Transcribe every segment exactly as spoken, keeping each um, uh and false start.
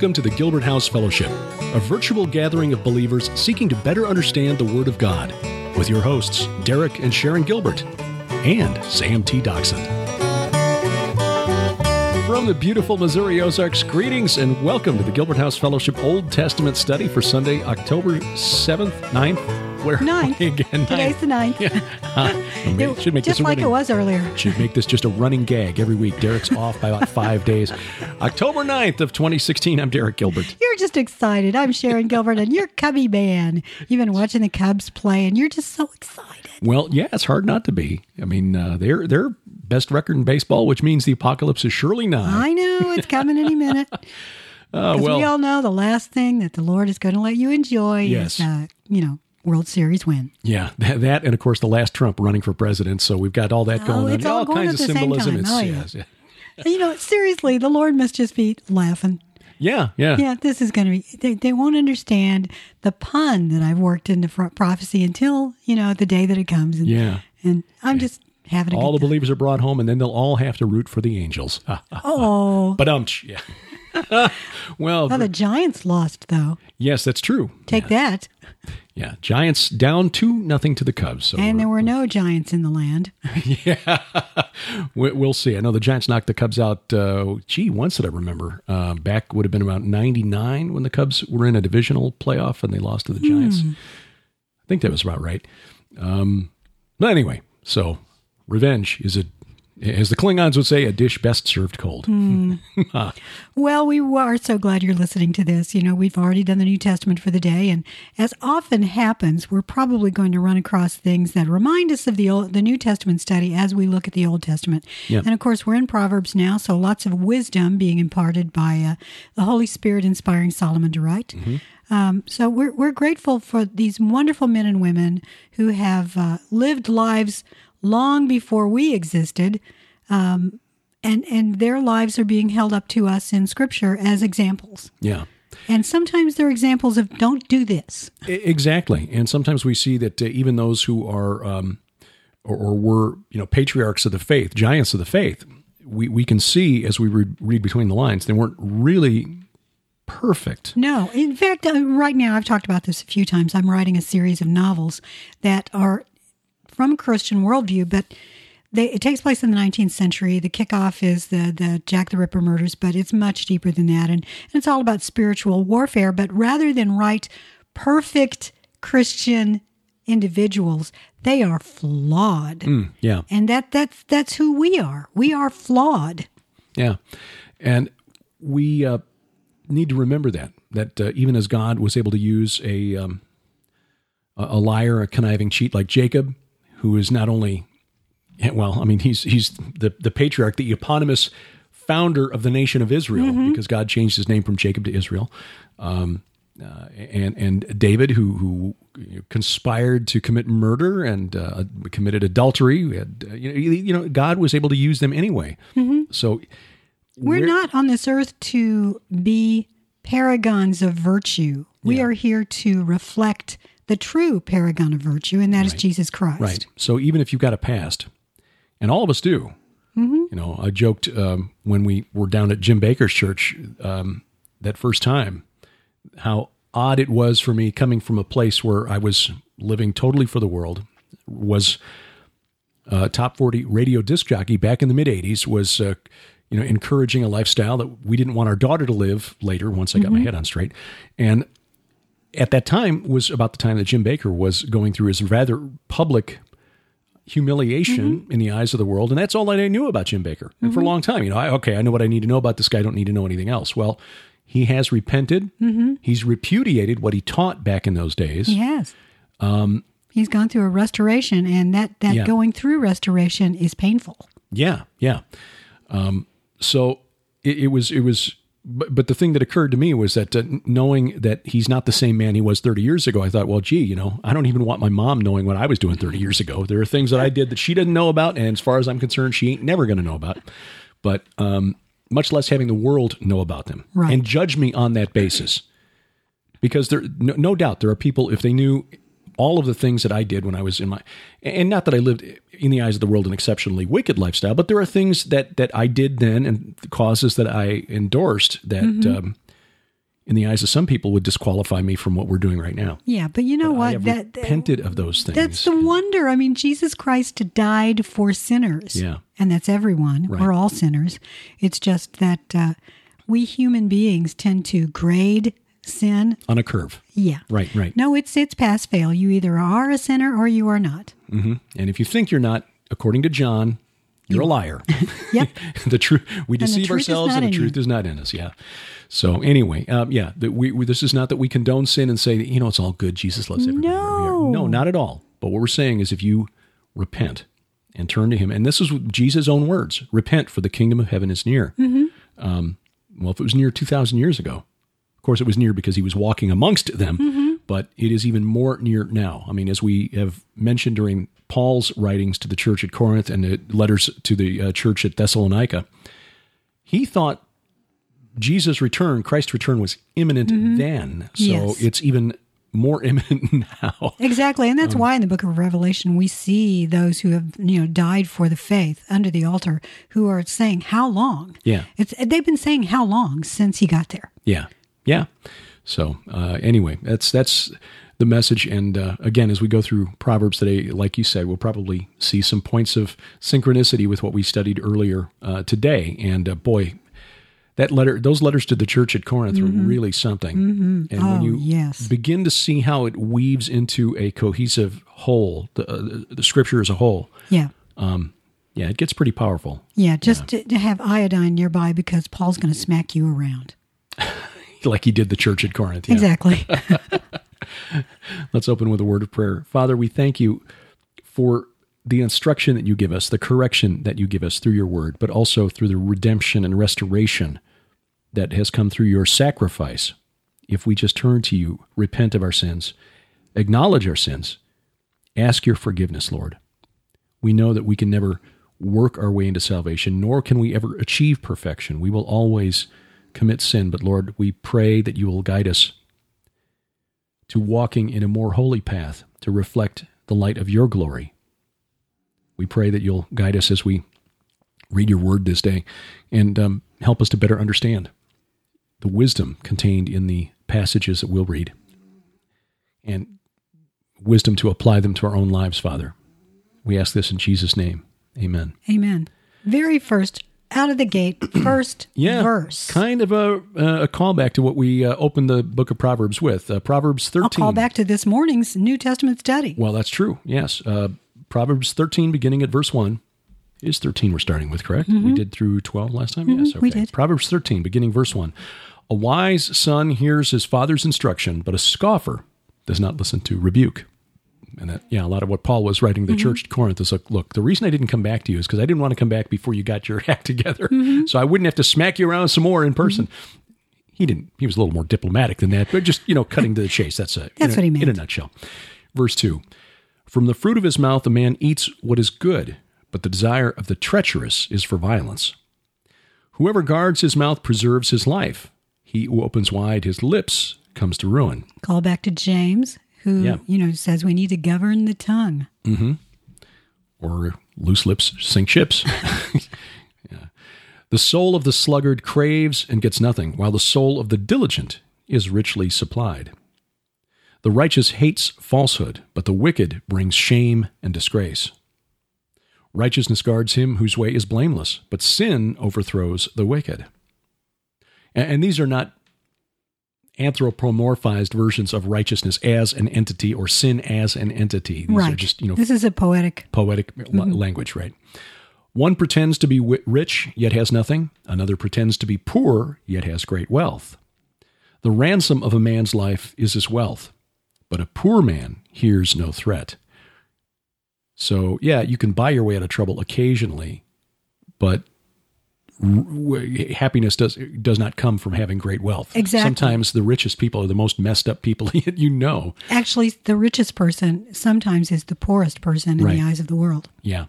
Welcome to the Gilbert House Fellowship, a virtual gathering of believers seeking to better understand the Word of God, with your hosts, Derek and Sharon Gilbert, and Sam T. Doxson. From the beautiful Missouri Ozarks, greetings and welcome to the Gilbert House Fellowship Old Testament study for Sunday, October seventh, ninth. Where ninth. Again, Today's the ninth. Yeah. Uh, It- should make just this a like running, it was earlier. Should make this just a running gag every week. Derek's off by about five days. October ninth of twenty sixteen, I'm Derek Gilbert. You're just excited. I'm Sharon Gilbert, and you're Cubby man. You've been watching the Cubs play, and you're just so excited. Well, yeah, it's hard not to be. I mean, uh, they're they're best record in baseball, which means the apocalypse is surely nigh. I know it's coming any minute. Uh, Because well, we all know the last thing that the Lord is going to let you enjoy Yes. is, uh, you know, World Series win. yeah, that, that and of course the last Trump running for president. So we've got all that Oh, going it's on. all going kinds at of the same symbolism. time. It's, Oh, yes, yeah. yeah. You know, seriously, the Lord must just be laughing. yeah, yeah, Yeah, this is going to be, they, they won't understand the pun that I've worked into fro- prophecy until, you know, the day that it comes. And, Yeah. and I'm just having a All the good time. believers are brought home, and then they'll all have to root for the angels. Oh, But um, yeah. well, well, the Giants lost, though. yes, that's true. Take that. Yeah, Giants down two nothing to the Cubs. So And we're- there were no Giants in the land. We- We'll see. I know the Giants knocked the Cubs out, uh, gee, once that I remember. Uh, back would have been about ninety-nine when the Cubs were in a divisional playoff and they lost to the Giants. Hmm. I think that was about right. Um, but anyway, so revenge is, a, as the Klingons would say, a dish best served cold. Hmm. Well, we are so glad you're listening to this. You know, we've already done the New Testament for the day, and as often happens, we're probably going to run across things that remind us of the Old, the New Testament study as we look at the Old Testament. Yeah. And of course, we're in Proverbs now, so lots of wisdom being imparted by uh, the Holy Spirit inspiring Solomon to write. Um, so we're we're grateful for these wonderful men and women who have uh, lived lives long before we existed. Um, And and their lives are being held up to us in Scripture as examples. Yeah. And sometimes they're examples of don't do this. I- Exactly. And sometimes we see that uh, even those who are um, or, or were, you know, patriarchs of the faith, giants of the faith, we, we can see as we read, read between the lines, they weren't really perfect. No. In fact, uh, right now, I've talked about this a few times. I'm writing a series of novels that are from a Christian worldview, but they, it takes place in the nineteenth century. The kickoff is the, the Jack the Ripper murders, but it's much deeper than that. And, and it's all about spiritual warfare. But rather than write perfect Christian individuals, they are flawed. Mm, yeah. And that that's that's who we are. We are flawed. Yeah. And we uh, need to remember that, that uh, even as God was able to use a, um, a a liar, a conniving cheat like Jacob, who is not only, well, I mean, he's he's the, the patriarch, the eponymous founder of the nation of Israel, because God changed his name from Jacob to Israel. Um, uh, and and David, who who conspired to commit murder and uh, committed adultery, and, uh, you know, you know, God was able to use them anyway. So We're, we're- not on this earth to be paragons of virtue. We Yeah. are here to reflect the true paragon of virtue, and that is Jesus Christ. Right. So even if you've got a past, and all of us do, you know, I joked um, when we were down at Jim Baker's church um, that first time, how odd it was for me coming from a place where I was living totally for the world, was a top forty radio disc jockey back in the mid eighties, was, uh, you know, encouraging a lifestyle that we didn't want our daughter to live later once I got my head on straight. And at that time was about the time that Jim Baker was going through his rather public humiliation in the eyes of the world. And that's all that I knew about Jim Baker. And for a long time, you know, I, okay, I know what I need to know about this guy. I don't need to know anything else. Well, he has repented. He's repudiated what he taught back in those days. He has. Um, He's gone through a restoration, and that, that Yeah. going through restoration is painful. Yeah, yeah. Um, so it, it was, it was, but, but the thing that occurred to me was that uh, knowing that he's not the same man he was thirty years ago, I thought, well, gee, you know, I don't even want my mom knowing what I was doing thirty years ago. There are things that I did that she doesn't know about, and as far as I'm concerned, she ain't never going to know about. But um, much less having the world know about them Right. and judge me on that basis. Because there, no, no doubt, there are people, if they knew all of the things that I did when I was in my, and not that I lived in the eyes of the world an exceptionally wicked lifestyle, but there are things that, that I did then and causes that I endorsed that um, in the eyes of some people, would disqualify me from what we're doing right now. Yeah, but you know But I what? have That, repented of those things. That's the wonder. I mean, Jesus Christ died for sinners. Yeah. And that's everyone. Right. We're all sinners. It's just that uh, we human beings tend to grade sin. On a curve. Yeah. Right, right. No, it's it's pass fail. You either are a sinner or you are not. hmm And if you think you're not, according to John, you're a liar. Yep. the truth. We the deceive truth is ourselves, not and the in truth you. is not in us. Yeah. So anyway, um, yeah. That we, we this is not that we condone sin and say, you know, it's all good. Jesus loves everybody. No. No, not at all. But what we're saying is, if you repent and turn to Him, and this is Jesus' own words: "Repent, for the kingdom of heaven is near." Mm-hmm. Um, well, if it was near two thousand years ago, of course, it was near because He was walking amongst them. Mm-hmm. But it is even more near now. I mean, as we have mentioned during Paul's writings to the church at Corinth and the letters to the uh, church at Thessalonica, he thought Jesus' return, Christ's return, was imminent then. So Yes. it's even more imminent now. Exactly. And Um, that's why in the book of Revelation, we see those who have, you know, died for the faith under the altar who are saying, how long? Yeah. It's They've been saying how long since he got there. Yeah, yeah. So uh, anyway, that's that's the message. And uh, again, as we go through Proverbs today, like you said, we'll probably see some points of synchronicity with what we studied earlier uh, today. And uh, boy, that letter, those letters to the church at Corinth Mm-hmm. are really something. Mm-hmm. And when Oh, you yes. begin to see how it weaves into a cohesive whole, the, uh, the Scripture as a whole, Yeah. yeah, it gets pretty powerful. Yeah. Just To, to have iodine nearby because Paul's going to smack you around. Like he did the church at Corinth. Yeah. Exactly. Let's open with a word of prayer. Father, we thank you for the instruction that you give us, the correction that you give us through your word, but also through the redemption and restoration that has come through your sacrifice. If we just turn to you, repent of our sins, acknowledge our sins, ask your forgiveness, Lord. We know that we can never work our way into salvation, nor can we ever achieve perfection. We will always commit sin, but Lord, we pray that you will guide us to walking in a more holy path to reflect the light of your glory. We pray that you'll guide us as we read your word this day and um, help us to better understand the wisdom contained in the passages that we'll read and wisdom to apply them to our own lives, Father. We ask this in Jesus' name. Amen. Amen. Very first, out of the gate, first Yeah, verse. kind of a, a callback to what we uh, opened the book of Proverbs with. Uh, Proverbs thirteen. I'll call back to this morning's New Testament study. Well, that's true. Yes. Uh, Proverbs thirteen, beginning at verse one. It is thirteen we're starting with, correct? We did through twelve last time? Yes. Okay. we did. Proverbs thirteen, beginning verse one. A wise son hears his father's instruction, but a scoffer does not listen to rebuke. And that, yeah, a lot of what Paul was writing to the church at Corinth is like, look, the reason I didn't come back to you is because I didn't want to come back before you got your act together. So I wouldn't have to smack you around some more in person. He didn't, he was a little more diplomatic than that, but just, you know, cutting to the chase. That's a, That's in a, what he meant. In a nutshell. Verse two, from the fruit of his mouth a man eats what is good, but the desire of the treacherous is for violence. Whoever guards his mouth preserves his life. He who opens wide his lips comes to ruin. Call back to James, who, Yeah. you know, says we need to govern the tongue. Or loose lips sink ships. Yeah. The soul of the sluggard craves and gets nothing, while the soul of the diligent is richly supplied. The righteous hates falsehood, but the wicked brings shame and disgrace. Righteousness guards him whose way is blameless, but sin overthrows the wicked. And, and these are not anthropomorphized versions of righteousness as an entity or sin as an entity. These right. are just, you know, This is a poetic. poetic l- language, right? One pretends to be wi- rich, yet has nothing. Another pretends to be poor, yet has great wealth. The ransom of a man's life is his wealth, but a poor man hears no threat. So, yeah, you can buy your way out of trouble occasionally, but r- w- happiness does does not come from having great wealth. Exactly. Sometimes the richest people are the most messed up people you know. Actually, the richest person sometimes is the poorest person in Right. the eyes of the world. Yeah.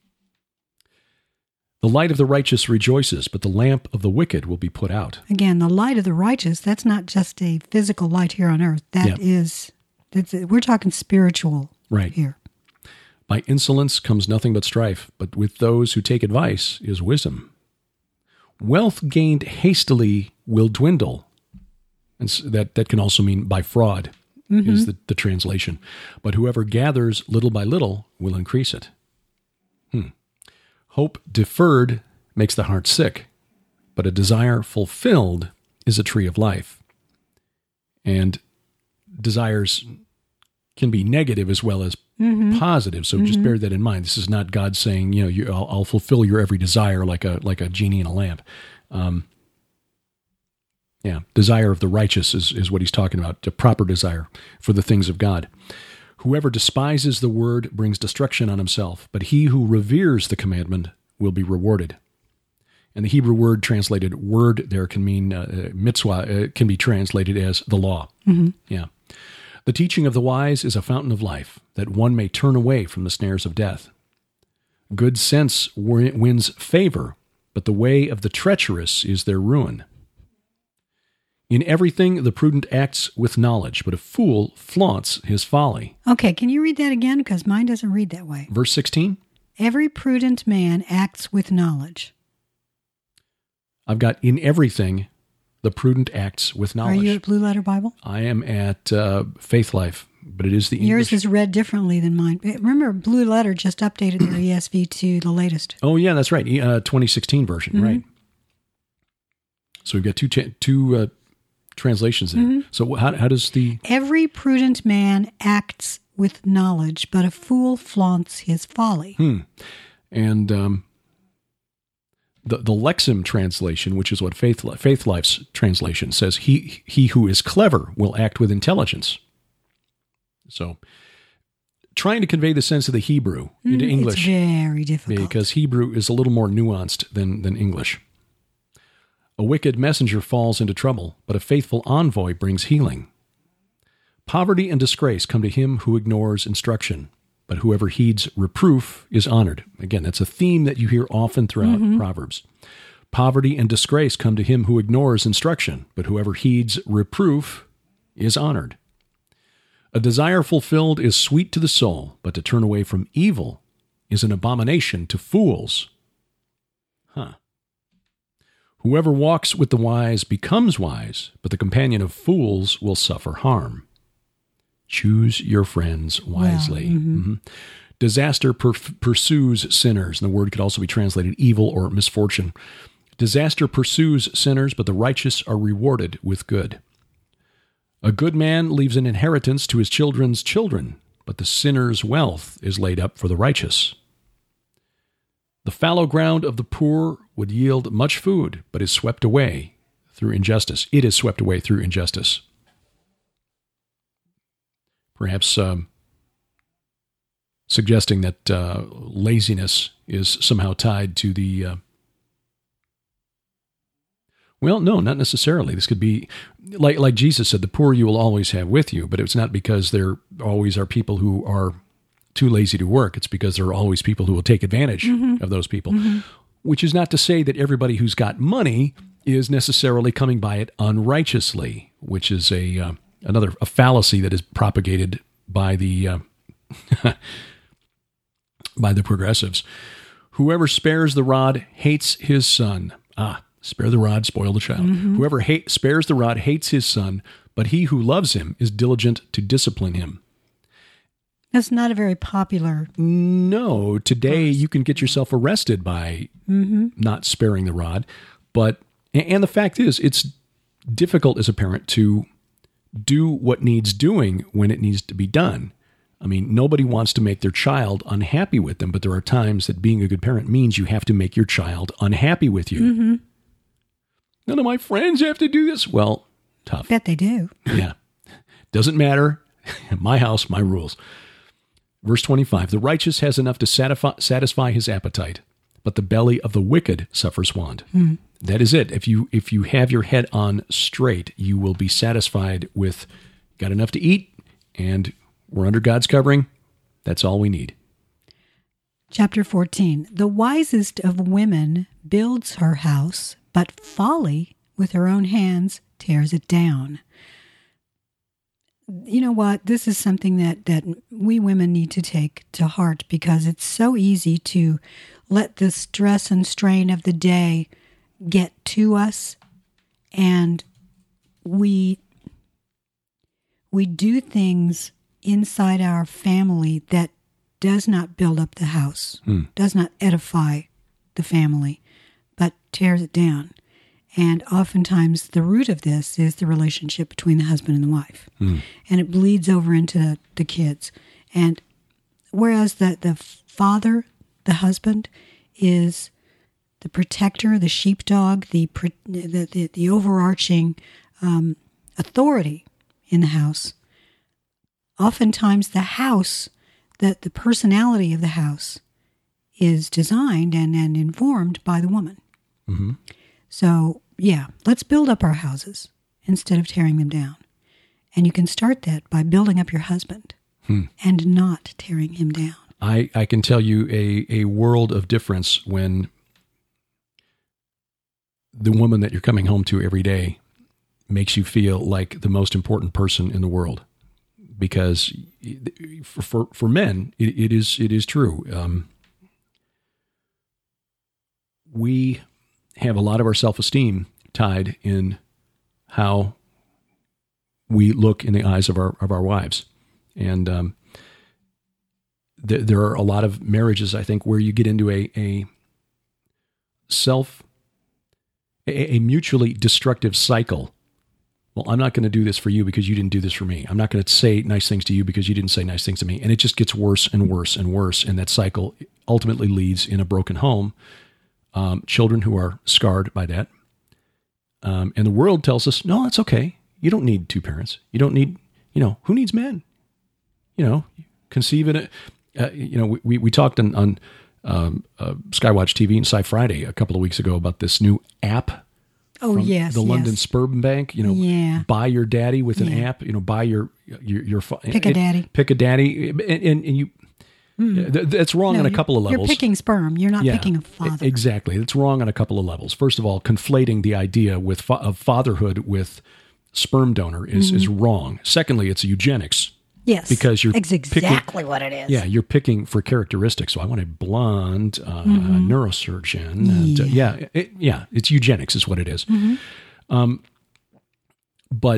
The light of the righteous rejoices, but the lamp of the wicked will be put out. Again, the light of the righteous, that's not just a physical light here on earth. That Yeah. is, that's, we're talking spiritual Right. here. By insolence comes nothing but strife, but with those who take advice is wisdom. Wealth gained hastily will dwindle, And so that, that can also mean by fraud mm-hmm. is the, the translation. But whoever gathers little by little will increase it. Hmm. Hope deferred makes the heart sick, but a desire fulfilled is a tree of life. And desires can be negative as well as mm-hmm. positive. So mm-hmm. just bear that in mind. This is not God saying, you know, you, I'll, I'll fulfill your every desire like a like a genie in a lamp. Um, yeah, desire of the righteous is, is what he's talking about, the proper desire for the things of God. Whoever despises the word brings destruction on himself, but he who reveres the commandment will be rewarded. And the Hebrew word translated word there can mean uh, mitzvah, uh, can be translated as the law. Mm-hmm. Yeah. The teaching of the wise is a fountain of life, that one may turn away from the snares of death. Good sense wins favor, but the way of the treacherous is their ruin. In everything, the prudent acts with knowledge, but a fool flaunts his folly. Okay, can you read that again? Because mine doesn't read that way. Verse sixteen. Every prudent man acts with knowledge. I've got in everything, the prudent acts with knowledge. Are you at Blue Letter Bible? I am at uh, Faith Life, but it is the English. Yours is read differently than mine. Remember, Blue Letter just updated their E S V to the latest. Oh, yeah, that's right. Uh, twenty sixteen version, mm-hmm. right. So we've got two cha- two uh, translations there. Mm-hmm. So how, how does the... Every prudent man acts with knowledge, but a fool flaunts his folly. Hmm. And... Um, The, the Lexham translation, which is what Faith, Faith Life's translation says, he he who is clever will act with intelligence. So, trying to convey the sense of the Hebrew into mm, English. It's very difficult. Because Hebrew is a little more nuanced than, than English. A wicked messenger falls into trouble, but a faithful envoy brings healing. Poverty and disgrace come to him who ignores instruction, but whoever heeds reproof is honored. Again, that's a theme that you hear often throughout mm-hmm. Proverbs. Poverty and disgrace come to him who ignores instruction, but whoever heeds reproof is honored. A desire fulfilled is sweet to the soul, but to turn away from evil is an abomination to fools. Huh. Whoever walks with the wise becomes wise, but the companion of fools will suffer harm. Choose your friends wisely. Wow. Mm-hmm. Mm-hmm. Disaster per- pursues sinners. And the word could also be translated evil or misfortune. Disaster pursues sinners, but the righteous are rewarded with good. A good man leaves an inheritance to his children's children, but the sinner's wealth is laid up for the righteous. The fallow ground of the poor would yield much food, but is swept away through injustice. It is swept away through injustice. Perhaps um, suggesting that uh, laziness is somehow tied to the... Uh, well, no, not necessarily. This could be, like like Jesus said, the poor you will always have with you, but it's not because there always are people who are too lazy to work. It's because there are always people who will take advantage mm-hmm. of those people, mm-hmm. which is not to say that everybody who's got money is necessarily coming by it unrighteously, which is a... Uh, Another a fallacy that is propagated by the uh, by the progressives. Whoever spares the rod hates his son. Ah, spare the rod, spoil the child. Mm-hmm. Whoever hate, spares the rod hates his son, but he who loves him is diligent to discipline him. That's not a very popular... No, today verse. You can get yourself arrested by mm-hmm. not sparing the rod. But and the fact is, it's difficult as a parent to do what needs doing when it needs to be done. I mean, nobody wants to make their child unhappy with them, but there are times that being a good parent means you have to make your child unhappy with you. Mm-hmm. None of my friends have to do this. Well, tough. Bet they do. Yeah. Doesn't matter. My house, my rules. Verse twenty-five, the righteous has enough to satisfy, satisfy his appetite, but the belly of the wicked suffers want. Mm. That is it. If you if you have your head on straight, you will be satisfied with got enough to eat, and we're under God's covering. That's all we need. Chapter fourteen. The wisest of women builds her house, but folly with her own hands tears it down. You know what? This is something that, that we women need to take to heart, because it's so easy to let the stress and strain of the day get to us, and we we do things inside our family that does not build up the house, Hmm. does not edify the family, but tears it down. And oftentimes the root of this is the relationship between the husband and the wife. Hmm. And it bleeds over into the, the kids. And whereas the, the father, the husband, is the protector, the sheepdog, the the, the, the overarching um, authority in the house, oftentimes the house, the, the personality of the house is designed and, and informed by the woman. Mm-hmm. So, yeah, let's build up our houses instead of tearing them down. And you can start that by building up your husband Hmm. and not tearing him down. I, I can tell you a, a world of difference when the woman that you're coming home to every day makes you feel like the most important person in the world. Because for for, for men, it, it is it is true. Um, we have a lot of our self-esteem tied in how we look in the eyes of our of our wives, and um, th- there are a lot of marriages, I think, where you get into a a self a, a mutually destructive cycle. Well, I'm not going to do this for you because you didn't do this for me. I'm not going to say nice things to you because you didn't say nice things to me. And it just gets worse and worse and worse. And that cycle ultimately leads in a broken home, um, children who are scarred by that. Um, and the world tells us, no, it's okay. You don't need two parents. You don't need, you know, who needs men? You know, conceive in it. Uh, you know, we, we talked on, on um, uh, Skywatch T V and Sci Friday a couple of weeks ago about this new app. Oh, From yes. the London yes. Sperm Bank, you know, Yeah. buy your daddy with an Yeah. app, you know, buy your, your, your, Pick a daddy. pick a daddy. And, and, and you, Mm. th- that's wrong No, on a you're- couple of levels. You're picking sperm. You're not Yeah, picking a e- father. Exactly. It's wrong on a couple of levels. First of all, conflating the idea with fa- of fatherhood with sperm donor is, Mm-hmm. is wrong. Secondly, it's eugenics. Yes. Because you're It's picking- exactly what it is. Yeah, you're picking for characteristics. So I want a blonde uh, neurosurgeon. And, uh, yeah, it, yeah, it's eugenics is what it is. Um, but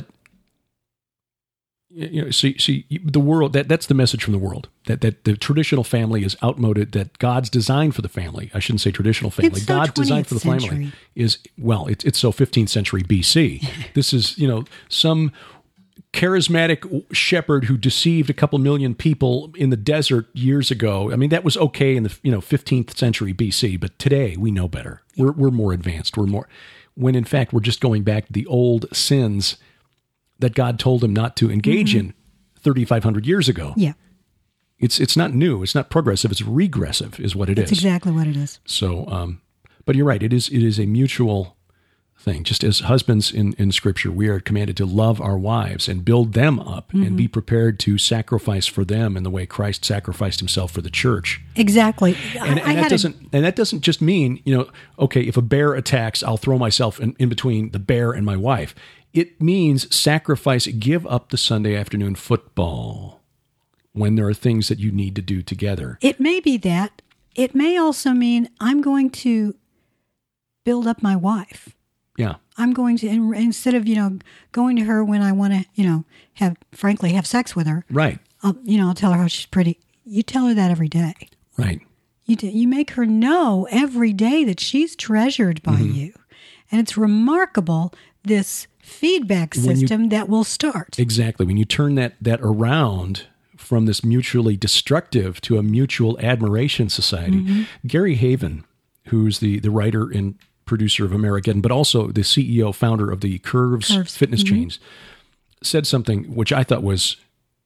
you know, see, see, the world that that's the message from the world that that the traditional family is outmoded. That God's design for the family, I shouldn't say traditional family. It's so God's design for the twentieth family century. is well, it's it's so fifteenth century B C. This is you know some charismatic shepherd who deceived a couple million people in the desert years ago. I mean, that was okay in the you know fifteenth century B C, but today we know better. We're we're more advanced. We're more when in fact we're just going back to the old sins that God told him not to engage in thirty-five hundred years ago. Yeah. It's it's not new. It's not progressive. It's regressive is what it That's is. exactly what it is. So, um, but you're right. It is it is a mutual thing. Just as husbands in, in Scripture, we are commanded to love our wives and build them up and be prepared to sacrifice for them in the way Christ sacrificed himself for the church. Exactly. And, I, I and that had a- doesn't and that doesn't just mean, you know, okay, if a bear attacks, I'll throw myself in, in between the bear and my wife. It means sacrifice, give up the Sunday afternoon football when there are things that you need to do together. It may be that. It may also mean I'm going to build up my wife. Yeah. I'm going to, in- instead of, you know, going to her when I want to, you know, have, frankly, have sex with her. Right. I'll, you know, I'll tell her how she's pretty. You tell her that every day. Right. You do, you make her know every day that she's treasured by Mm-hmm. you. And it's remarkable, this feedback When you- system that will start. Exactly. When you turn that that around from this mutually destructive to a mutual admiration society, Gary Haven, who's the, the writer and producer of American, but also the C E O, founder of the Curves, Curves. fitness chains, said something which I thought was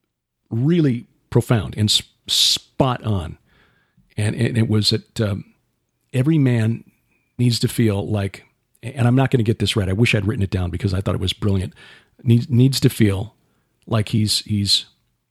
really profound and s- spot on. And, and it was that um, every man needs to feel like, and I'm not going to get this right. I wish I'd written it down because I thought it was brilliant. Needs needs to feel like he's he's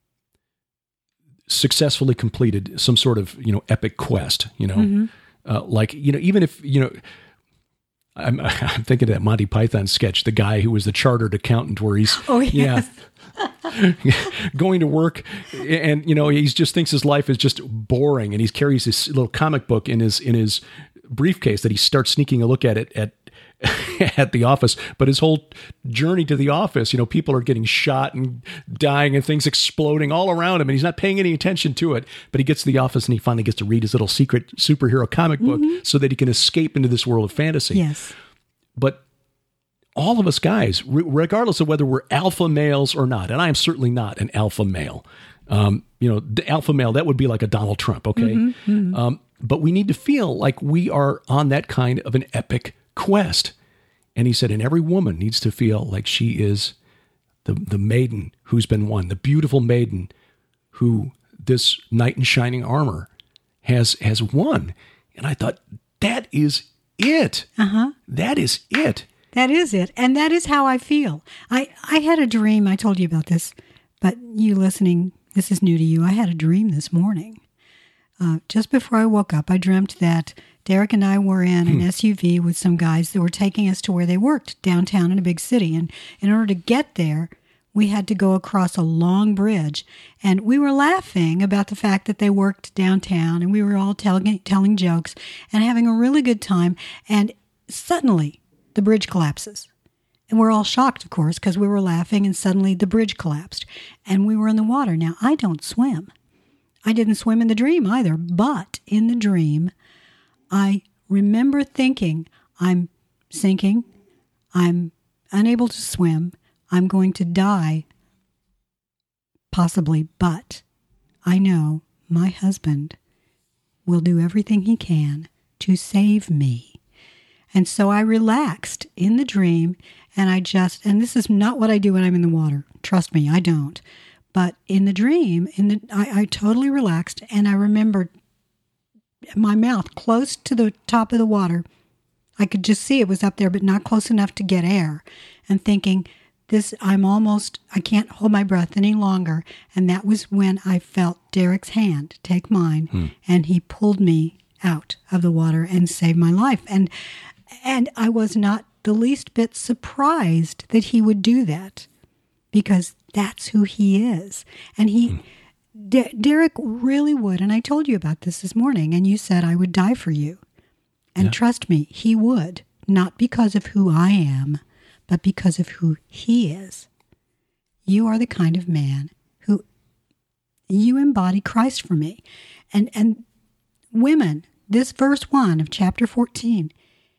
successfully completed some sort of you know epic quest. You know, uh, like you know even if you know. I'm, I'm thinking of that Monty Python sketch, the guy who was the chartered accountant, where he's Oh, yes. yeah, going to work, and you know he just thinks his life is just boring, and he carries this little comic book in his in his briefcase that he starts sneaking a look at it at at the office, but his whole journey to the office, you know, people are getting shot and dying and things exploding all around him, and he's not paying any attention to it. But he gets to the office and he finally gets to read his little secret superhero comic book mm-hmm. so that he can escape into this world of fantasy. Yes. But all of us guys, re- regardless of whether we're alpha males or not, and I am certainly not an alpha male. Um, you know, the alpha male, that would be like a Donald Trump, okay? Mm-hmm, mm-hmm. Um, but we need to feel like we are on that kind of an epic quest. And he said, and every woman needs to feel like she is the, the maiden who's been won, the beautiful maiden who this knight in shining armor has has won. And I thought, that is it. Uh-huh. That is it. That is it. And that is how I feel. I, I had a dream. I told you about this, but you listening, this is new to you. I had a dream this morning. Uh, just before I woke up, I dreamt that Derek and I were in an S U V with some guys that were taking us to where they worked, downtown in a big city. And in order to get there, we had to go across a long bridge. And we were laughing about the fact that they worked downtown, and we were all telling, telling jokes and having a really good time. And suddenly, the bridge collapses. And we're all shocked, of course, because we were laughing, and suddenly the bridge collapsed. And we were in the water. Now, I don't swim. I didn't swim in the dream either, but in the dream, I remember thinking, I'm sinking, I'm unable to swim, I'm going to die, possibly, but I know my husband will do everything he can to save me. And so I relaxed in the dream, and I just, and this is not what I do when I'm in the water. Trust me, I don't. But in the dream, in the, I, I totally relaxed, and I remembered my mouth close to the top of the water. I could just see it was up there, but not close enough to get air. And thinking, this, I'm almost, I can't hold my breath any longer. And that was when I felt Derek's hand take mine, hmm. and he pulled me out of the water and saved my life. And and I was not the least bit surprised that he would do that, because that's who he is. And he, hmm. De- Derek really would. And I told you about this this morning, and you said I would die for you. And yeah. Trust me, he would. Not because of who I am, but because of who he is. You are the kind of man who, you embody Christ for me. And, and women, this verse one of chapter fourteen,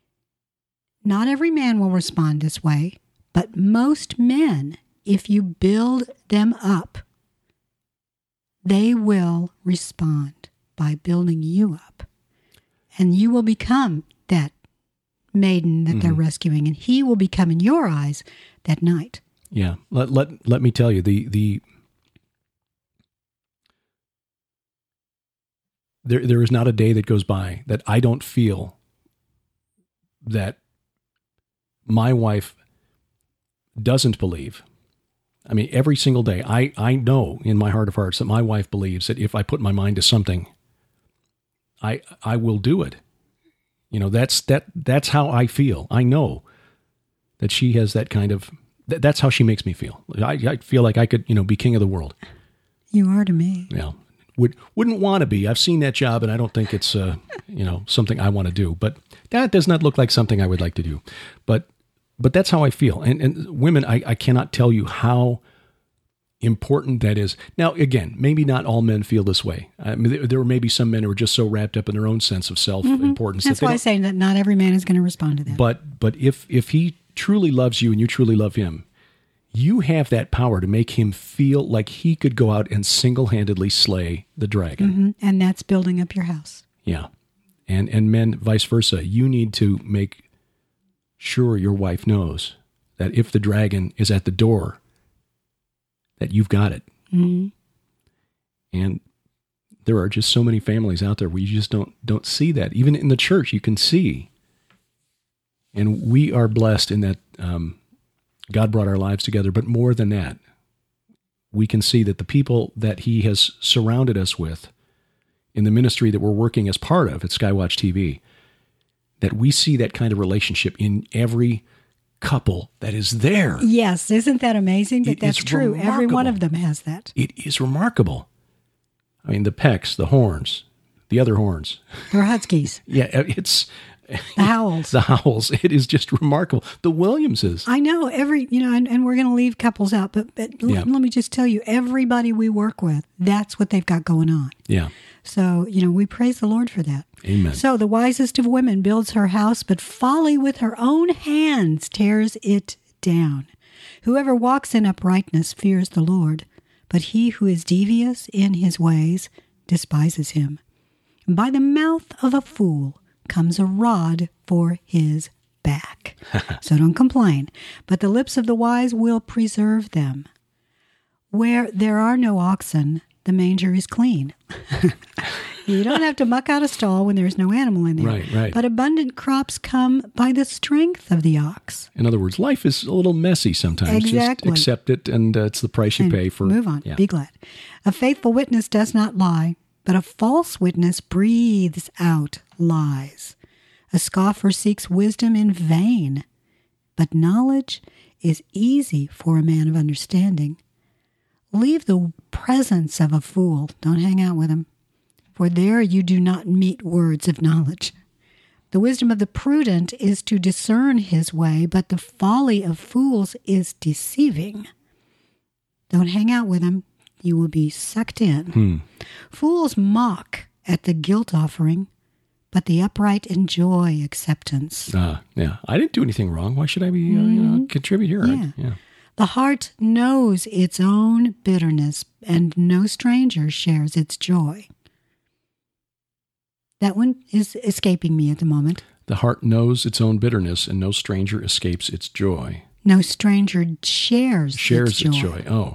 not every man will respond this way, but most men, if you build them up, they will respond by building you up. And you will become that maiden that mm-hmm. they're rescuing, and he will become, in your eyes, that knight. Yeah. Let let let me tell you, the the there there is not a day that goes by that I don't feel that my wife doesn't believe. I mean, every single day, I, I know in my heart of hearts that my wife believes that if I put my mind to something, I I will do it. You know, that's that that's how I feel. I know that she has that kind of, that, that's how she makes me feel. I, I feel like I could, you know, be king of the world. You are to me. Yeah. Would, wouldn't want to be. I've seen that job, and I don't think it's, uh, you know, something I want to do. But that does not look like something I would like to do. But but that's how I feel. And, and women, I, I cannot tell you how important that is. Now, again, maybe not all men feel this way. I mean, there, there may be some men who are just so wrapped up in their own sense of self-importance. Mm-hmm. That's that why I say that not every man is going to respond to that. But but if if he truly loves you and you truly love him, you have that power to make him feel like he could go out and single-handedly slay the dragon. Mm-hmm. And that's building up your house. Yeah. And and men, vice versa. You need to make sure your wife knows that if the dragon is at the door, that you've got it. Mm-hmm. And there are just so many families out there where you just don't don't see that. Even in the church, you can see. And we are blessed in that um, God brought our lives together. But more than that, we can see that the people that he has surrounded us with in the ministry that we're working as part of at Skywatch T V, that we see that kind of relationship in every couple that is there. Yes, isn't that amazing? But It that's is true. Every remarkable. one of them has that. It is remarkable. I mean, the Pecks, the Horns, the other Horns. They're Huskies. Yeah, it's The Howells. The Howells. It is just remarkable. The Williamses. I know every, you know, and, and we're going to leave couples out, but, but l- Yeah. let me just tell you, everybody we work with, that's what they've got going on. Yeah. So, you know, we praise the Lord for that. Amen. So the wisest of women builds her house, but folly with her own hands tears it down. Whoever walks in uprightness fears the Lord, but he who is devious in his ways despises him. By the mouth of a fool comes a rod for his back. So don't complain. But the lips of the wise will preserve them. Where there are no oxen, the manger is clean. You don't have to muck out a stall when there's no animal in there. Right, right. But abundant crops come by the strength of the ox. In other words, life is a little messy sometimes. Exactly. Just accept it, and uh, it's the price you And pay for. Move on. Yeah. Be glad. A faithful witness does not lie, but a false witness breathes out lies. A scoffer seeks wisdom in vain, but knowledge is easy for a man of understanding. Leave the presence of a fool. Don't hang out with him, for there you do not meet words of knowledge. The wisdom of the prudent is to discern his way, but the folly of fools is deceiving. Don't hang out with him. You will be sucked in. Hmm. Fools mock at the guilt offering, but the upright enjoy acceptance. Uh, yeah. I didn't do anything wrong. Why should I be, uh, you know, contribute here? Yeah. I, yeah. The heart knows its own bitterness, and no stranger shares its joy. That one is escaping me at the moment. The heart knows its own bitterness, and no stranger escapes its joy. No stranger shares, Shares its joy. its joy. Oh.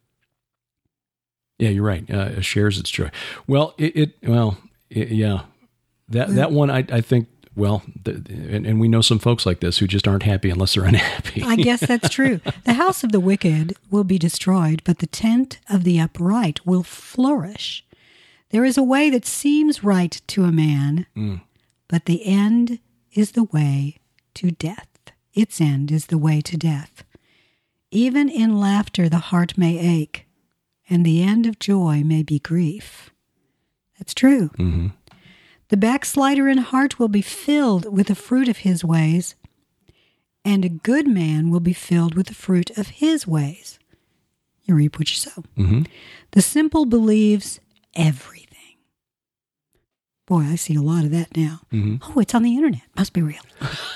Yeah, you're right. Uh, shares its joy. Well, it, it well, it, yeah. That that one, I, I think, well, the, and, and we know some folks like this who just aren't happy unless they're unhappy. I guess that's true. The house of the wicked will be destroyed, but the tent of the upright will flourish. There is a way that seems right to a man, Mm. but the end is the way to death. Its end is the way to death. Even in laughter the heart may ache, and the end of joy may be grief. That's true. Mm-hmm. The backslider in heart will be filled with the fruit of his ways, and a good man will be filled with the fruit of his ways. You reap what you sow. Mm-hmm. The simple believes everything. Boy, I see a lot of that now. Mm-hmm. Oh, it's on the internet. Must be real.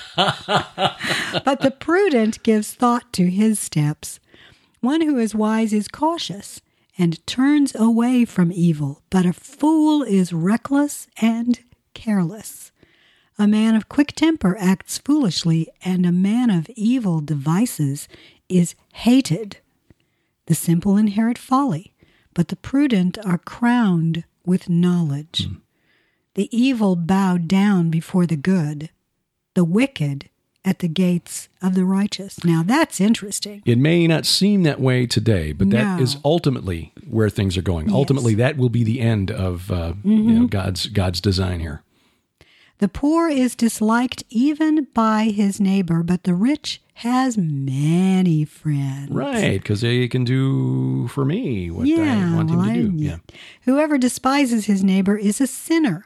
But the prudent gives thought to his steps. One who is wise is cautious and turns away from evil, but a fool is reckless and careless. A man of quick temper acts foolishly, and a man of evil devices is hated. The simple inherit folly, but the prudent are crowned with knowledge. Mm. The evil bow down before the good, the wicked at the gates of the righteous. Now that's interesting. It may not seem that way today, but that No. is ultimately where things are going. Yes. Ultimately, that will be the end of uh, Mm-hmm. you know, God's God's design here. The poor is disliked even by his neighbor, but the rich has many friends. Right, because they can do for me what Yeah, I want well, him to I- do. Yeah. Whoever despises his neighbor is a sinner.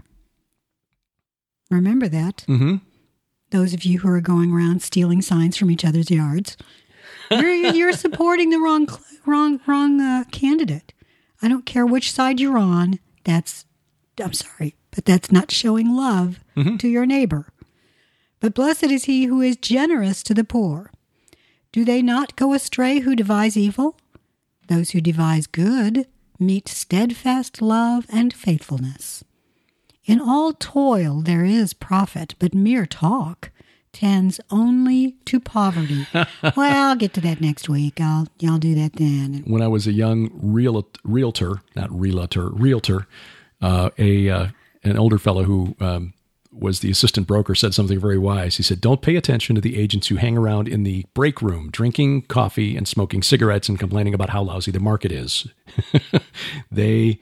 Remember that. Mm-hmm. Those of you who are going around stealing signs from each other's yards, you're, you're supporting the wrong, wrong, wrong uh, candidate. I don't care which side you're on. That's, I'm sorry, but that's not showing love Mm-hmm. to your neighbor. But blessed is he who is generous to the poor. Do they not go astray who devise evil? Those who devise good meet steadfast love and faithfulness. In all toil there is profit, but mere talk tends only to poverty. Well, I'll get to that next week. I'll y'all do that then. When I was a young real, realtor, not realtor, realtor, uh, a uh, an older fellow who um, was the assistant broker said something very wise. He said, "Don't pay attention to the agents who hang around in the break room, drinking coffee and smoking cigarettes and complaining about how lousy the market is. They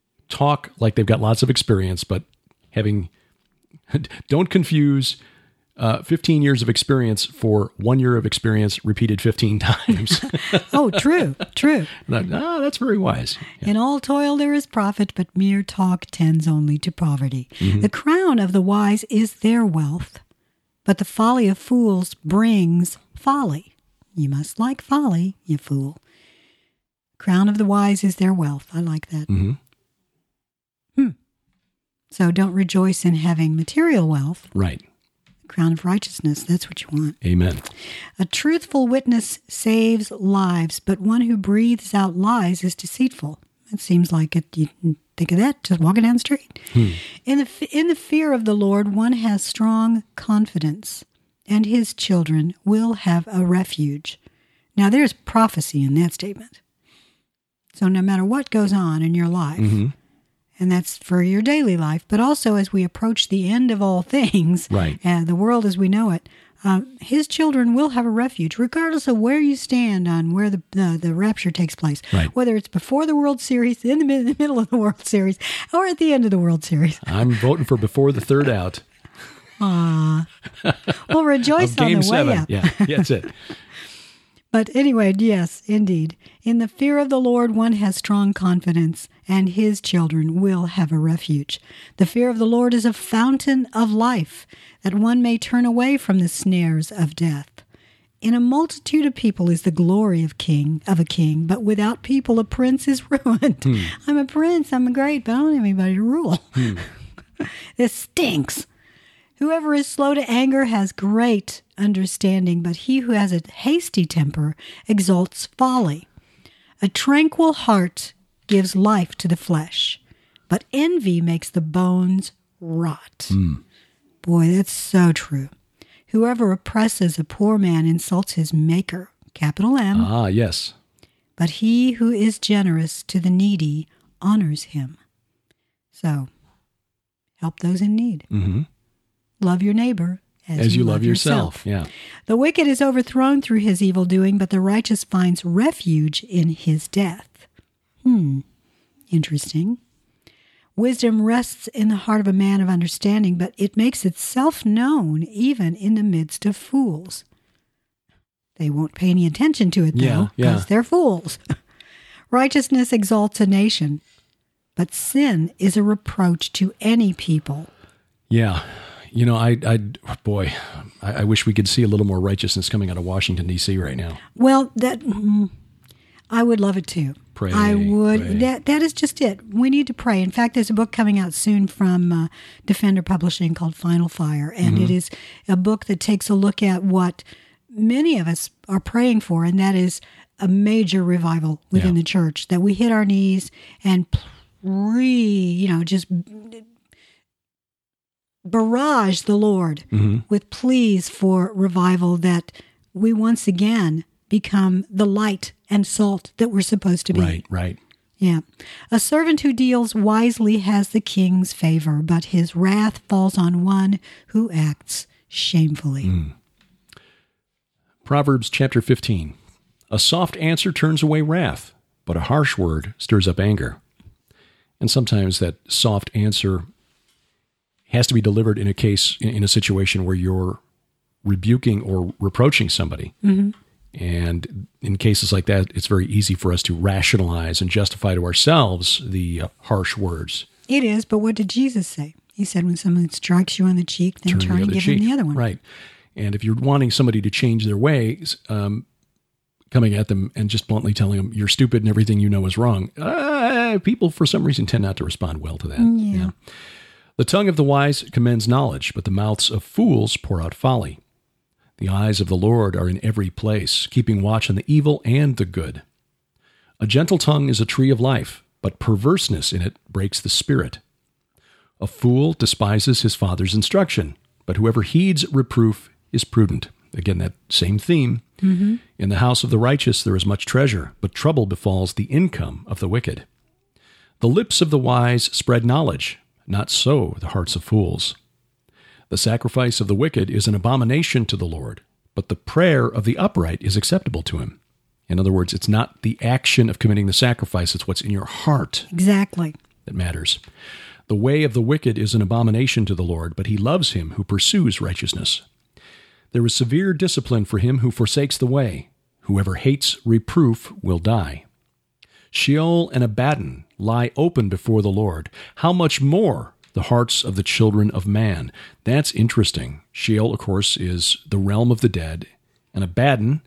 talk like they've got lots of experience, but having don't confuse Uh, fifteen years of experience for one year of experience repeated fifteen times. Oh, true, true. That, ah, that's very wise. Yeah. In all toil there is profit, but mere talk tends only to poverty. Mm-hmm. The crown of the wise is their wealth, but the folly of fools brings folly. You must like folly, you fool. Crown of the wise is their wealth. I like that. Mm-hmm. Hmm. So don't rejoice in having material wealth. Right. Crown of righteousness, that's what you want. Amen. A truthful witness saves lives, but one who breathes out lies is deceitful. It seems like it. You can think of that just walking down the street. Hmm. In the in the fear of the Lord, one has strong confidence, and his children will have a refuge. Now, there's prophecy in that statement. So no matter what goes on in your life, mm-hmm. and that's for your daily life, but also as we approach the end of all things, right. uh, the world as we know it, uh, his children will have a refuge, regardless of where you stand on where the the, the rapture takes place. Right. Whether it's before the World Series, in the, mid- the middle of the World Series, or at the end of the World Series. I'm voting for before the third out. Ah, well, rejoice on the seven. way up. Yeah, yeah, that's it. But anyway, yes, indeed. In the fear of the Lord, one has strong confidence, and his children will have a refuge. The fear of the Lord is a fountain of life, that one may turn away from the snares of death. In a multitude of people is the glory of king of a king, but without people a prince is ruined. Hmm. I'm a prince, I'm great, but I don't have anybody to rule. Hmm. This stinks. Whoever is slow to anger has great understanding, but he who has a hasty temper exalts folly. A tranquil heart gives life to the flesh, but envy makes the bones rot. Mm. Boy, that's so true. Whoever oppresses a poor man insults his maker, capital M. Ah, yes. But he who is generous to the needy honors him. So, help those in need. Mm-hmm. Love your neighbor as, as you, you love, love yourself. yourself. Yeah. The wicked is overthrown through his evil doing, but the righteous finds refuge in his death. Hmm. Interesting. Wisdom rests in the heart of a man of understanding, but it makes itself known even in the midst of fools. They won't pay any attention to it, though, because yeah, yeah. they're fools. Righteousness exalts a nation, but sin is a reproach to any people. Yeah. You know, I, I boy, I, I wish we could see a little more righteousness coming out of Washington, D C right now. Well, that I would love it too. Pray. I would. Pray. That that is just it. We need to pray. In fact, there's a book coming out soon from uh, Defender Publishing called Final Fire, and mm-hmm. it is a book that takes a look at what many of us are praying for, and that is a major revival within yeah. the church. That we hit our knees and pre, you know, just barrage the Lord mm-hmm. with pleas for revival, that we once again become the light and salt that we're supposed to be. Right, right. Yeah. A servant who deals wisely has the king's favor, but his wrath falls on one who acts shamefully. Mm. Proverbs chapter fifteen. A soft answer turns away wrath, but a harsh word stirs up anger. And sometimes that soft answer has to be delivered in a case, in a situation where you're rebuking or reproaching somebody. Mm-hmm. And in cases like that, it's very easy for us to rationalize and justify to ourselves the uh, harsh words. It is, but what did Jesus say? He said, when someone strikes you on the cheek, then turn, turn the and give cheek. them the other one. Right. And if you're wanting somebody to change their ways, um, coming at them and just bluntly telling them you're stupid and everything you know is wrong, uh, people for some reason tend not to respond well to that. Yeah. yeah. The tongue of the wise commends knowledge, but the mouths of fools pour out folly. The eyes of the Lord are in every place, keeping watch on the evil and the good. A gentle tongue is a tree of life, but perverseness in it breaks the spirit. A fool despises his father's instruction, but whoever heeds reproof is prudent. Again, that same theme. Mm-hmm. In the house of the righteous there is much treasure, but trouble befalls the income of the wicked. The lips of the wise spread knowledge, not so the hearts of fools. The sacrifice of the wicked is an abomination to the Lord, but the prayer of the upright is acceptable to him. In other words, it's not the action of committing the sacrifice, it's what's in your heart. Exactly. That matters. The way of the wicked is an abomination to the Lord, but he loves him who pursues righteousness. There is severe discipline for him who forsakes the way. Whoever hates reproof will die. Sheol and Abaddon lie open before the Lord. How much more the hearts of the children of man? That's interesting. Sheol, of course, is the realm of the dead, and Abaddon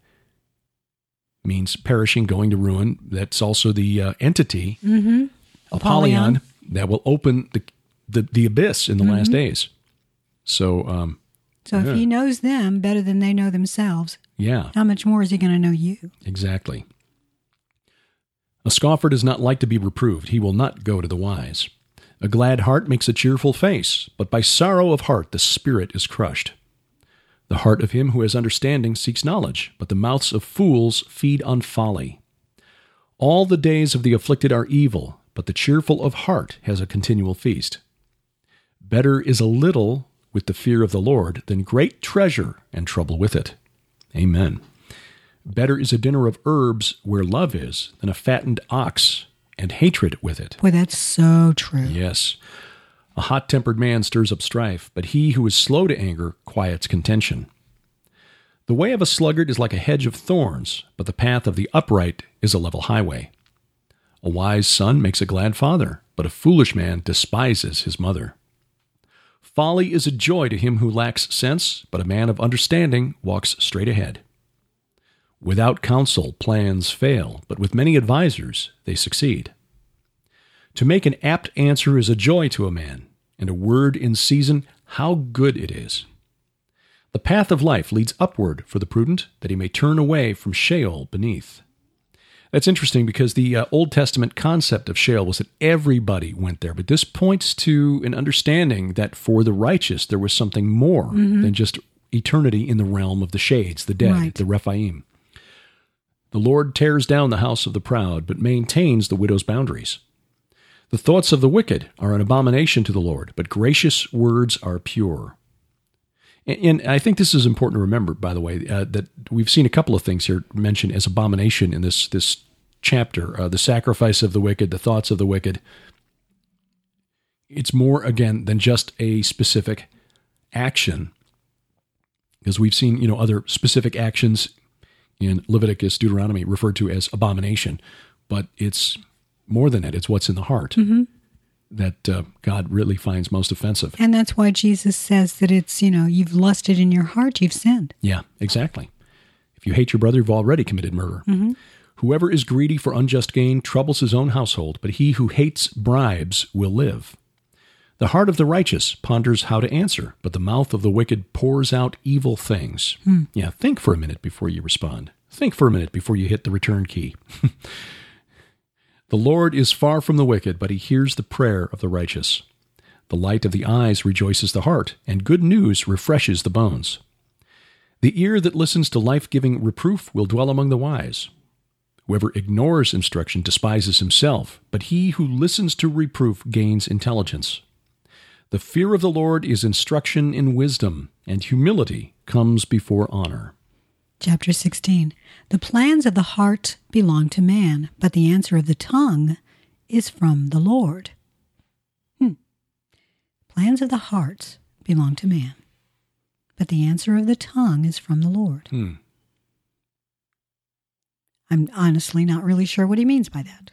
means perishing, going to ruin. That's also the uh, entity, mm-hmm. Apollyon, that will open the the, the abyss in the mm-hmm. last days. So, um, so if yeah. he knows them better than they know themselves, yeah, how much more is he going to know you? Exactly. A scoffer does not like to be reproved. He will not go to the wise. A glad heart makes a cheerful face, but by sorrow of heart the spirit is crushed. The heart of him who has understanding seeks knowledge, but the mouths of fools feed on folly. All the days of the afflicted are evil, but the cheerful of heart has a continual feast. Better is a little with the fear of the Lord than great treasure and trouble with it. Amen. Better is a dinner of herbs where love is than a fattened ox and hatred with it. Boy, that's so true. Yes. A hot-tempered man stirs up strife, but he who is slow to anger quiets contention. The way of a sluggard is like a hedge of thorns, but the path of the upright is a level highway. A wise son makes a glad father, but a foolish man despises his mother. Folly is a joy to him who lacks sense, but a man of understanding walks straight ahead. Without counsel, plans fail, but with many advisers, they succeed. To make an apt answer is a joy to a man, and a word in season, how good it is. The path of life leads upward for the prudent, that he may turn away from Sheol beneath. That's interesting because the uh, Old Testament concept of Sheol was that everybody went there, but this points to an understanding that for the righteous there was something more mm-hmm. than just eternity in the realm of the shades, the dead, right. the Rephaim. The Lord tears down the house of the proud, but maintains the widow's boundaries. The thoughts of the wicked are an abomination to the Lord, but gracious words are pure. And, and I think this is important to remember, by the way, uh, that we've seen a couple of things here mentioned as abomination in this, this chapter. Uh, the sacrifice of the wicked, the thoughts of the wicked. It's more, again, than just a specific action. Because we've seen, you know, other specific actions in Leviticus, Deuteronomy, referred to as abomination. But it's more than that. It's what's in the heart mm-hmm. that uh, God really finds most offensive. And that's why Jesus says that it's, you know, you've lusted in your heart, you've sinned. Yeah, exactly. If you hate your brother, you've already committed murder. Mm-hmm. Whoever is greedy for unjust gain troubles his own household, but he who hates bribes will live. The heart of the righteous ponders how to answer, but the mouth of the wicked pours out evil things. Hmm. Yeah, think for a minute before you respond. Think for a minute before you hit the return key. The Lord is far from the wicked, but he hears the prayer of the righteous. The light of the eyes rejoices the heart, and good news refreshes the bones. The ear that listens to life-giving reproof will dwell among the wise. Whoever ignores instruction despises himself, but he who listens to reproof gains intelligence. The fear of the Lord is instruction in wisdom, and humility comes before honor. Chapter sixteen. The plans of the heart belong to man, but the answer of the tongue is from the Lord. Hmm. Plans of the heart belong to man, but the answer of the tongue is from the Lord. Hmm. I'm honestly not really sure what he means by that.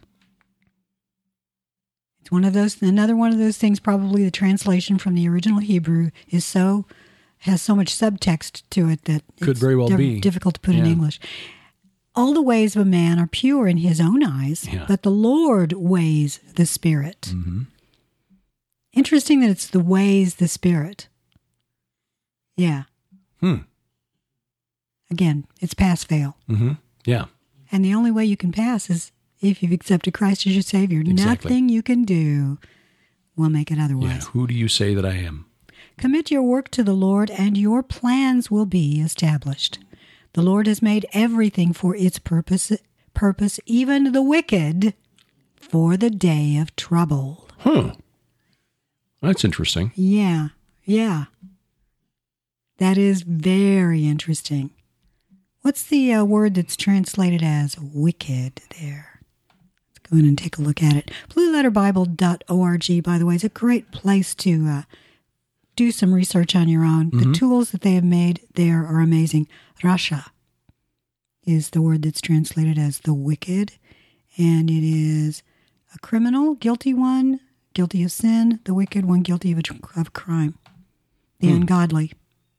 It's one of those, another one of those things, probably the translation from the original Hebrew is so, has so much subtext to it that could it's very well diff- be difficult to put yeah. in English. All the ways of a man are pure in his own eyes, yeah. but the Lord weighs the Spirit. Mm-hmm. Interesting that it's the ways the Spirit. Yeah. Hmm. Again, it's pass-fail. Mm-hmm. Yeah. And the only way you can pass is if you've accepted Christ as your Savior. Exactly. Nothing you can do will make it otherwise. Yeah. Who do you say that I am? Commit your work to the Lord, and your plans will be established. The Lord has made everything for its purpose, purpose, even the wicked, for the day of trouble. Huh. That's interesting. Yeah, yeah. That is very interesting. What's the uh, word that's translated as wicked there? Let's go in and take a look at it. blue letter bible dot org, by the way, is a great place to uh, do some research on your own. Mm-hmm. The tools that they have made there are amazing. Rasha is the word that's translated as the wicked, and it is a criminal, guilty one, guilty of sin, the wicked one, guilty of a, of crime, the hmm. ungodly.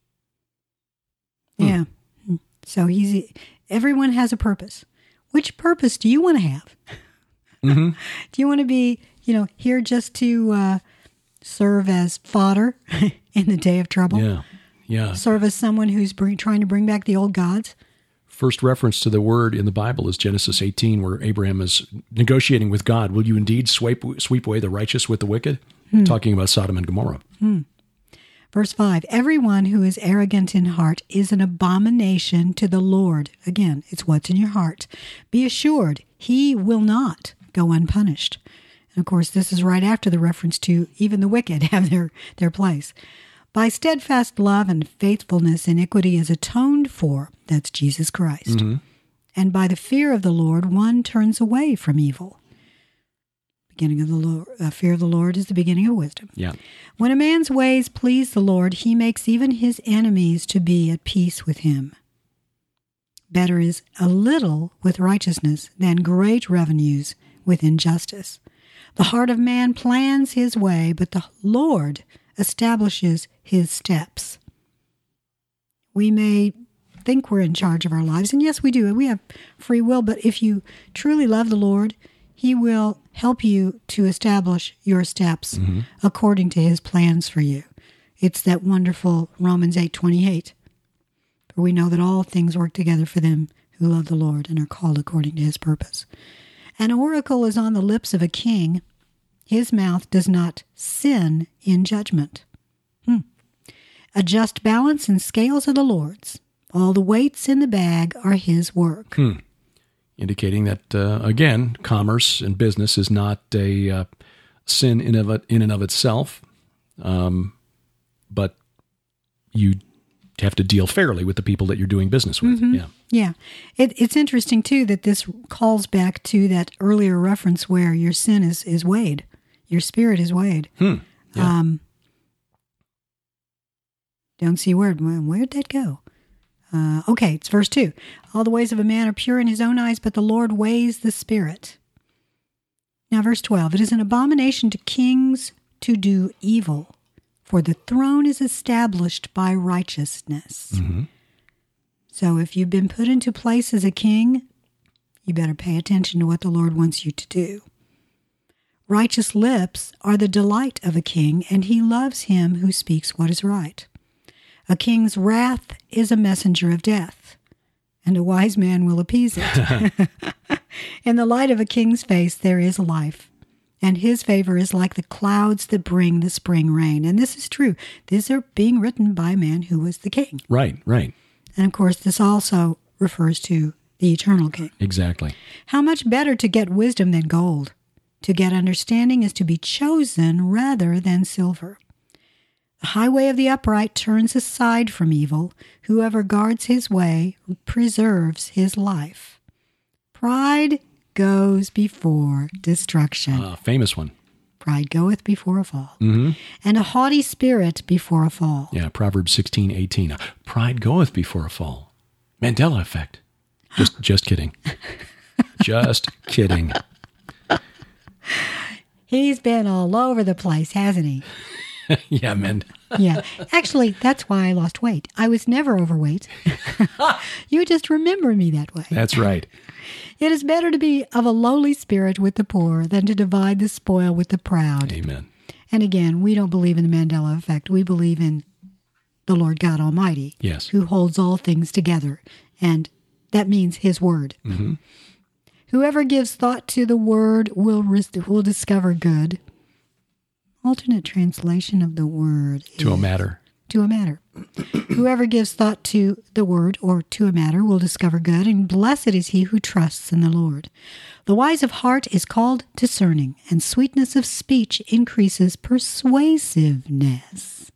Hmm. Yeah. So he's everyone has a purpose. Which purpose do you want to have? Mm-hmm. Do you want to be, you know, here just to uh, serve as fodder in the day of trouble? Yeah, yeah. Serve as someone who's bring, trying to bring back the old gods? First reference to the word in the Bible is Genesis eighteen, where Abraham is negotiating with God. Will you indeed sweep, sweep away the righteous with the wicked? Hmm. Talking about Sodom and Gomorrah. Hmm. Verse five, everyone who is arrogant in heart is an abomination to the Lord. Again, it's what's in your heart. Be assured, he will not go unpunished. And of course, this is right after the reference to even the wicked have their, their place. By steadfast love and faithfulness, iniquity is atoned for. That's Jesus Christ. Mm-hmm. And by the fear of the Lord, one turns away from evil. Beginning of the Lord, uh, fear of the Lord is the beginning of wisdom. Yeah. When a man's ways please the Lord, he makes even his enemies to be at peace with him. Better is a little with righteousness than great revenues with injustice. The heart of man plans his way, but the Lord establishes his steps. We may think we're in charge of our lives, and yes, we do. We have free will, but if you truly love the Lord, he will help you to establish your steps mm-hmm. according to his plans for you. It's that wonderful Romans eight twenty-eight. For we know that all things work together for them who love the Lord and are called according to his purpose. An oracle is on the lips of a king. His mouth does not sin in judgment. Hmm. A just balance and scales are the Lord's. All the weights in the bag are his work. Hmm. Indicating that, uh, again, commerce and business is not a uh, sin in, of it, in and of itself, um, but you have to deal fairly with the people that you're doing business with. Mm-hmm. Yeah, yeah. It, it's interesting, too, that this calls back to that earlier reference where your sin is, is weighed. Your spirit is weighed. Hmm. Yeah. Um, don't see where. Where'd that go? Uh, okay, it's verse two. All the ways of a man are pure in his own eyes, but the Lord weighs the spirit. Now, verse twelve. It is an abomination to kings to do evil, for the throne is established by righteousness. Mm-hmm. So if you've been put into place as a king, you better pay attention to what the Lord wants you to do. Righteous lips are the delight of a king, and he loves him who speaks what is right. A king's wrath is a messenger of death, and a wise man will appease it. In the light of a king's face there is life, and his favor is like the clouds that bring the spring rain. And this is true. These are being written by a man who was the king. Right, right. And of course, this also refers to the eternal king. Exactly. How much better to get wisdom than gold? To get understanding is to be chosen rather than silver. The highway of the upright turns aside from evil. Whoever guards his way preserves his life. Pride goes before destruction. Ah, famous one. Pride goeth before a fall. Mm-hmm. And a haughty spirit before a fall. Yeah, Proverbs sixteen eighteen. Pride goeth before a fall. Mandela effect. Just, just kidding. Just kidding. He's been all over the place, hasn't he? Yeah, man. Yeah. Actually, that's why I lost weight. I was never overweight. You just remember me that way. That's right. It is better to be of a lowly spirit with the poor than to divide the spoil with the proud. Amen. And again, we don't believe in the Mandela effect. We believe in the Lord God Almighty. Yes. Who holds all things together. And that means his word. Mm-hmm. Whoever gives thought to the word will will discover good. Alternate translation of the word is... To a matter. To a matter. Whoever gives thought to the word or to a matter will discover good, and blessed is he who trusts in the Lord. The wise of heart is called discerning, and sweetness of speech increases persuasiveness.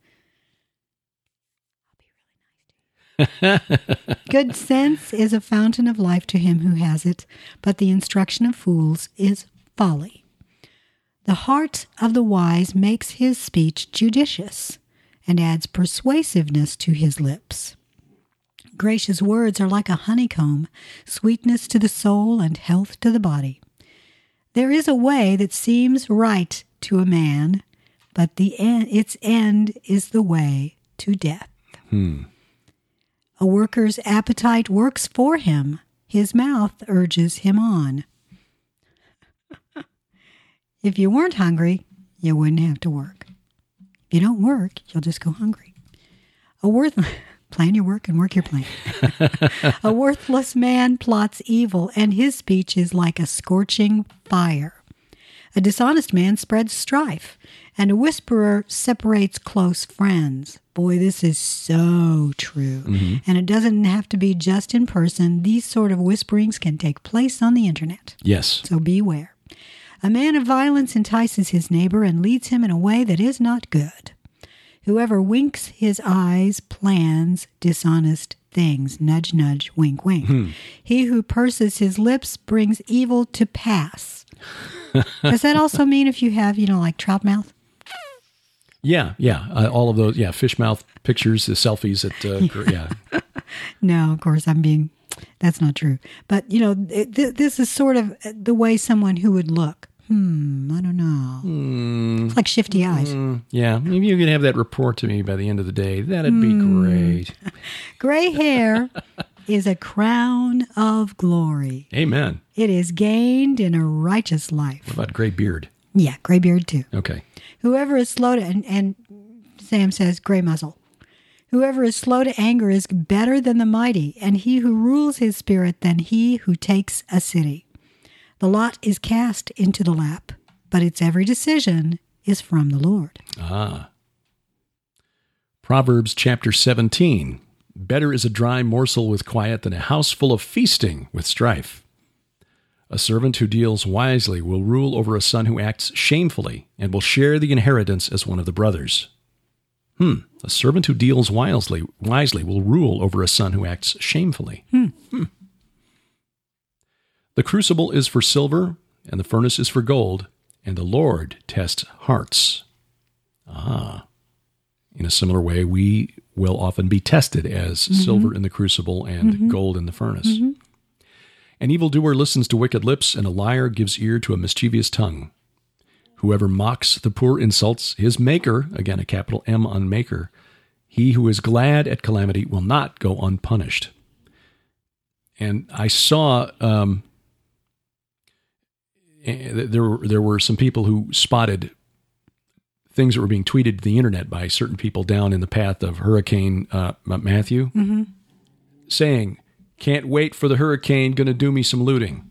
Good sense is a fountain of life to him who has it, but the instruction of fools is folly. The heart of the wise makes his speech judicious, and adds persuasiveness to his lips. Gracious words are like a honeycomb, sweetness to the soul and health to the body. There is a way that seems right to a man, but the end, its end is the way to death. Hmm. A worker's appetite works for him. His mouth urges him on. If you weren't hungry, you wouldn't have to work. If you don't work, you'll just go hungry. A worth plan your work and work your plan. A worthless man plots evil, and his speech is like a scorching fire. A dishonest man spreads strife, and a whisperer separates close friends. Boy, this is so true. Mm-hmm. And it doesn't have to be just in person. These sort of whisperings can take place on the internet. Yes. So beware. A man of violence entices his neighbor and leads him in a way that is not good. Whoever winks his eyes plans dishonest things. Nudge, nudge, wink, wink. Hmm. He who purses his lips brings evil to pass. Does that also mean if you have, you know, like trout mouth? Yeah, yeah. Uh, all of those, yeah, fish mouth pictures, the selfies at, uh, yeah. No, of course, I'm being, that's not true. But, you know, it, th- this is sort of the way someone who would look. Hmm, I don't know. Hmm. It's like shifty eyes. Hmm, yeah, maybe you can have that report to me by the end of the day. That'd be hmm. great. Gray hair is a crown of glory. Amen. It is gained in a righteous life. What about gray beard? Yeah, gray beard too. Okay. Whoever is slow to, and, and Sam says gray muzzle. Whoever is slow to anger is better than the mighty, and he who rules his spirit than he who takes a city. The lot is cast into the lap, but its every decision is from the Lord. Ah. Proverbs chapter seventeen. Better is a dry morsel with quiet than a house full of feasting with strife. A servant who deals wisely will rule over a son who acts shamefully and will share the inheritance as one of the brothers. Hmm. A servant who deals wisely, wisely will rule over a son who acts shamefully. Hmm. Hmm. The crucible is for silver, and the furnace is for gold, and the Lord tests hearts. Ah. In a similar way, we will often be tested as mm-hmm. silver in the crucible and mm-hmm. gold in the furnace. Mm-hmm. An evildoer listens to wicked lips, and a liar gives ear to a mischievous tongue. Whoever mocks the poor insults his maker, again a capital M on maker. He who is glad at calamity will not go unpunished. And I saw um, there were, there were some people who spotted things that were being tweeted to the internet by certain people down in the path of Hurricane uh, Matthew, mm-hmm. saying, "Can't wait for the hurricane, gonna do me some looting."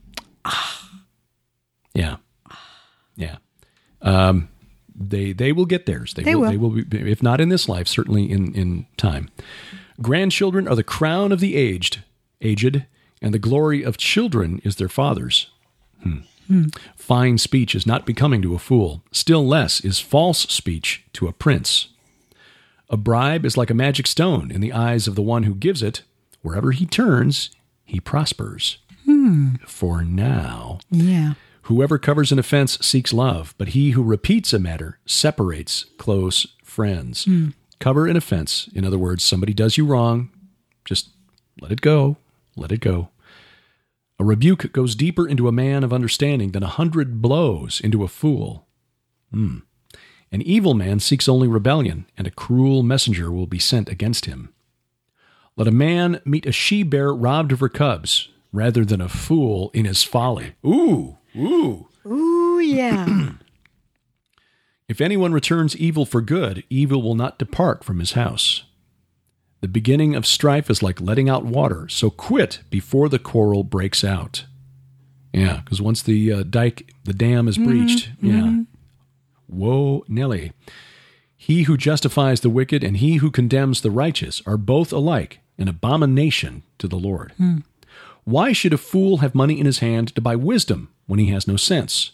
yeah. Yeah. Um, they they will get theirs. They, they will, will. They will be, if not in this life, certainly in, in time. Grandchildren are the crown of the aged, aged, and the glory of children is their fathers. Hmm. Hmm. Fine speech is not becoming to a fool. Still less is false speech to a prince. A bribe is like a magic stone in the eyes of the one who gives it. Wherever he turns, he prospers. Hmm. For now. Yeah. Whoever covers an offense seeks love, but he who repeats a matter separates close friends. Hmm. Cover an offense. In other words, somebody does you wrong. Just let it go. Let it go. A rebuke goes deeper into a man of understanding than a hundred blows into a fool. Hmm. An evil man seeks only rebellion, and a cruel messenger will be sent against him. Let a man meet a she-bear robbed of her cubs, rather than a fool in his folly. Ooh, ooh. Ooh, yeah. If anyone returns evil for good, evil will not depart from his house. The beginning of strife is like letting out water, so quit before the quarrel breaks out. Yeah, because once the uh, dike, the dam is breached, mm-hmm. yeah. Mm-hmm. Whoa, Nelly. He who justifies the wicked and he who condemns the righteous are both alike an abomination to the Lord. Mm. Why should a fool have money in his hand to buy wisdom when he has no sense?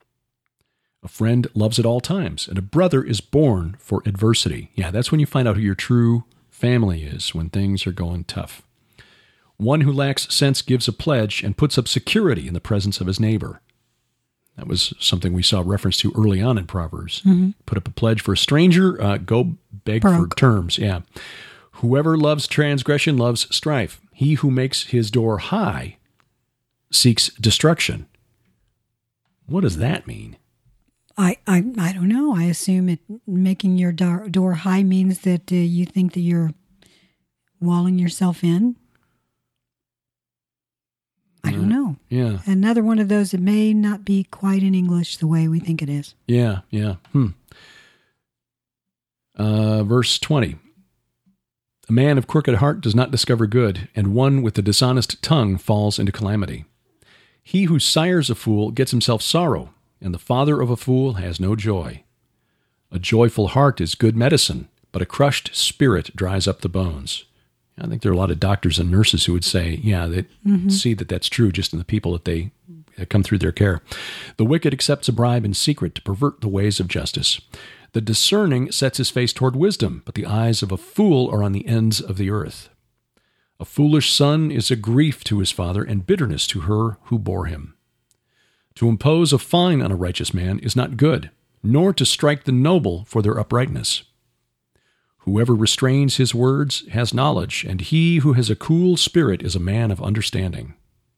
A friend loves at all times, and a brother is born for adversity. Yeah, that's when you find out who your true family is, when things are going tough. One who lacks sense gives a pledge and puts up security in the presence of his neighbor. That was something we saw reference to early on in Proverbs. Mm-hmm. Put up a pledge for a stranger, uh, go beg Broke. for terms. Yeah. Whoever loves transgression loves strife. He who makes his door high seeks destruction. What does that mean? I, I, I don't know. I assume it making your door, door high means that uh, you think that you're walling yourself in. I don't know. Yeah. Another one of those that may not be quite in English the way we think it is. Yeah, yeah. Hmm. Uh, verse twenty. A man of crooked heart does not discover good, and one with a dishonest tongue falls into calamity. He who sires a fool gets himself sorrow, and the father of a fool has no joy. A joyful heart is good medicine, but a crushed spirit dries up the bones. I think there are a lot of doctors and nurses who would say, yeah, they mm-hmm. see that that's true just in the people that they that come through their care. The wicked accepts a bribe in secret to pervert the ways of justice. The discerning sets his face toward wisdom, but the eyes of a fool are on the ends of the earth. A foolish son is a grief to his father and bitterness to her who bore him. To impose a fine on a righteous man is not good, nor to strike the noble for their uprightness. Whoever restrains his words has knowledge, and he who has a cool spirit is a man of understanding.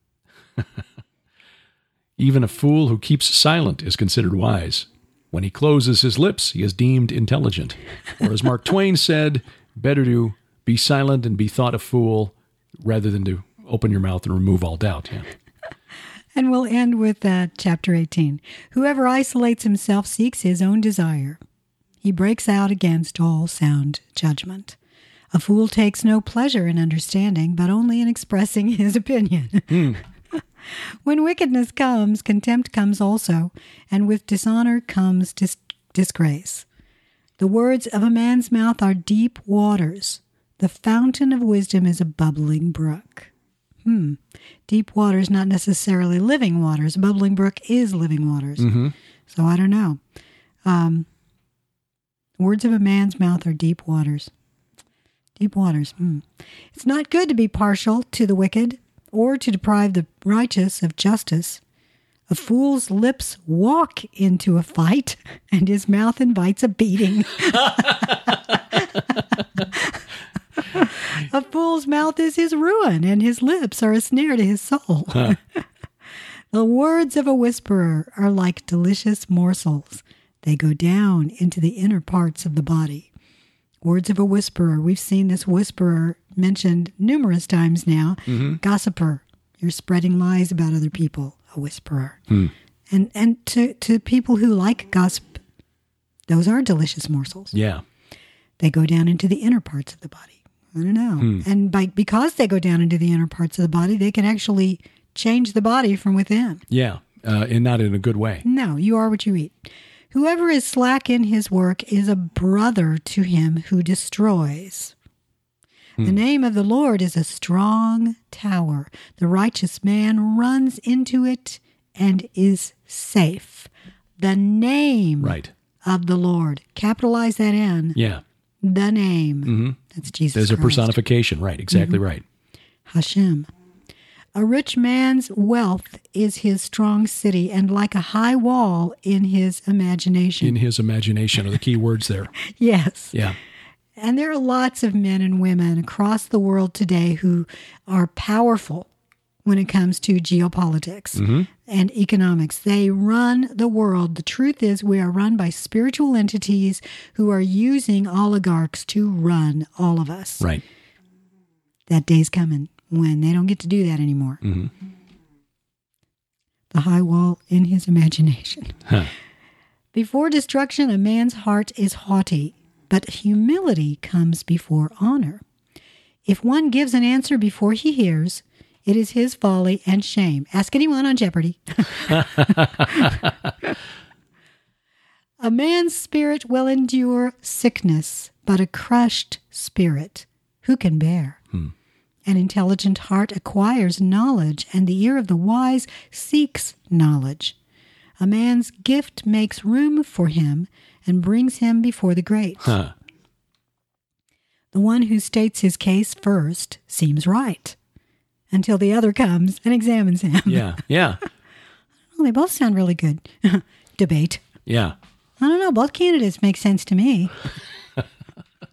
Even a fool who keeps silent is considered wise. When he closes his lips, he is deemed intelligent. Or as Mark Twain said, better to be silent and be thought a fool rather than to open your mouth and remove all doubt. Yeah. And we'll end with uh, chapter eighteen. Whoever isolates himself seeks his own desire. He breaks out against all sound judgment. A fool takes no pleasure in understanding, but only in expressing his opinion. Mm. When wickedness comes, contempt comes also, and with dishonor comes dis- disgrace. The words of a man's mouth are deep waters. The fountain of wisdom is a bubbling brook. Hmm. Deep waters, not necessarily living waters. A bubbling brook is living waters. Mm-hmm. So I don't know. Um, words of a man's mouth are deep waters. Deep waters. Hmm. It's not good to be partial to the wicked or to deprive the righteous of justice. A fool's lips walk into a fight, and his mouth invites a beating. A fool's mouth is his ruin, and his lips are a snare to his soul. Huh. The words of a whisperer are like delicious morsels. They go down into the inner parts of the body. Words of a whisperer. We've seen this whisperer mentioned numerous times now. Mm-hmm. Gossiper. You're spreading lies about other people. A whisperer. Hmm. And and to, to people who like gossip, those are delicious morsels. Yeah. They go down into the inner parts of the body. I don't know. Hmm. And by because they go down into the inner parts of the body, they can actually change the body from within. Yeah, uh, and not in a good way. No, you are what you eat. Whoever is slack in his work is a brother to him who destroys. Hmm. The name of the Lord is a strong tower. The righteous man runs into it and is safe. The name right. of the Lord. Capitalize that N. Yeah. The name. Mm-hmm. That's Jesus There's Christ. a personification. Right. Exactly mm-hmm. right. Hashem. A rich man's wealth is his strong city, and like a high wall in his imagination. In his imagination are the key words there. Yes. Yeah. And there are lots of men and women across the world today who are powerful when it comes to geopolitics mm-hmm. and economics. They run the world. The truth is we are run by spiritual entities who are using oligarchs to run all of us. Right. That day's coming when they don't get to do that anymore. Mm-hmm. The high wall in his imagination. Huh. Before destruction, a man's heart is haughty, but humility comes before honor. If one gives an answer before he hears, it is his folly and shame. Ask anyone on Jeopardy. A man's spirit will endure sickness, but a crushed spirit, who can bear? Hmm. An intelligent heart acquires knowledge, and the ear of the wise seeks knowledge. A man's gift makes room for him and brings him before the great. Huh. The one who states his case first seems right, until the other comes and examines him. Yeah, yeah. Well, they both sound really good. Debate. Yeah. I don't know. Both candidates make sense to me.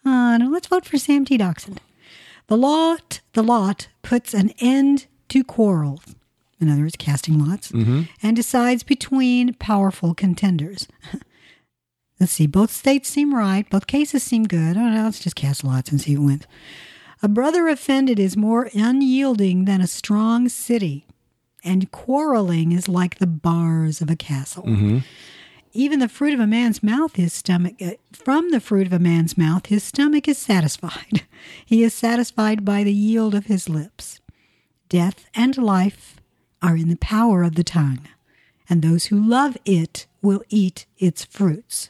Uh, no, let's vote for Sam T. Dachshund. The lot, the lot puts an end to quarrels, in other words, casting lots, Mm-hmm. and decides between powerful contenders. Let's see, both states seem right, both cases seem good. Oh, no, let's just cast lots and see who wins. A brother offended is more unyielding than a strong city, and quarreling is like the bars of a castle. Mm-hmm. Even the fruit of a man's mouth, his stomach, uh, from the fruit of a man's mouth, his stomach is satisfied. He is satisfied by the yield of his lips. Death and life are in the power of the tongue, and those who love it will eat its fruits.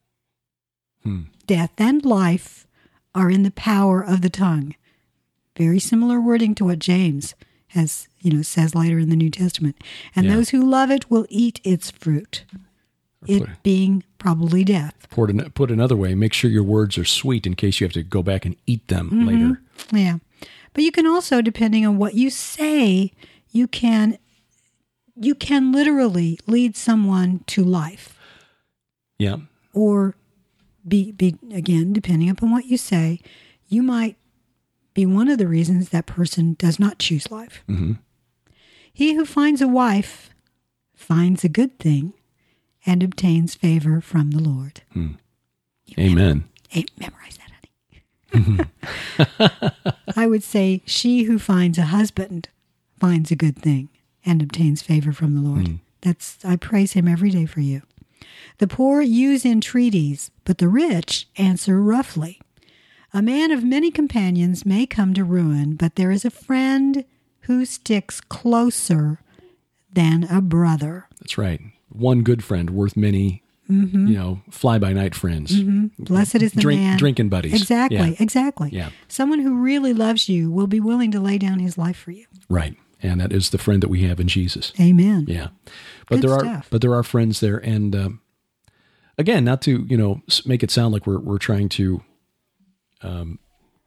Hmm. Death and life are in the power of the tongue. Very similar wording to what James has, you know, says later in the New Testament. And Yeah. those who love it will eat its fruit. It put- being probably death. Put, an, put another way, make sure your words are sweet in case you have to go back and eat them Mm-hmm. later. Yeah. But you can also, depending on what you say, you can you can literally lead someone to life. Yeah. Or be be again, depending upon what you say, you might be one of the reasons that person does not choose life. Mm-hmm. He who finds a wife finds a good thing and obtains favor from the Lord. Hmm. Amen. Hey, memorize that, honey. I would say, she who finds a husband finds a good thing and obtains favor from the Lord. Mm. That's I praise him every day for you. The poor use entreaties, but the rich answer roughly. A man of many companions may come to ruin, but there is a friend who sticks closer than a brother. That's right. One good friend worth many, Mm-hmm. you know, fly-by-night friends. Mm-hmm. Blessed is the Drink, man. Drinking buddies. Exactly, Yeah. exactly. Yeah. Someone who really loves you will be willing to lay down his life for you. Right. And that is the friend that we have in Jesus. Amen. Yeah. But Good there are stuff. but there are friends there, and um, again, not to, you know, s- make it sound like we're we're trying to um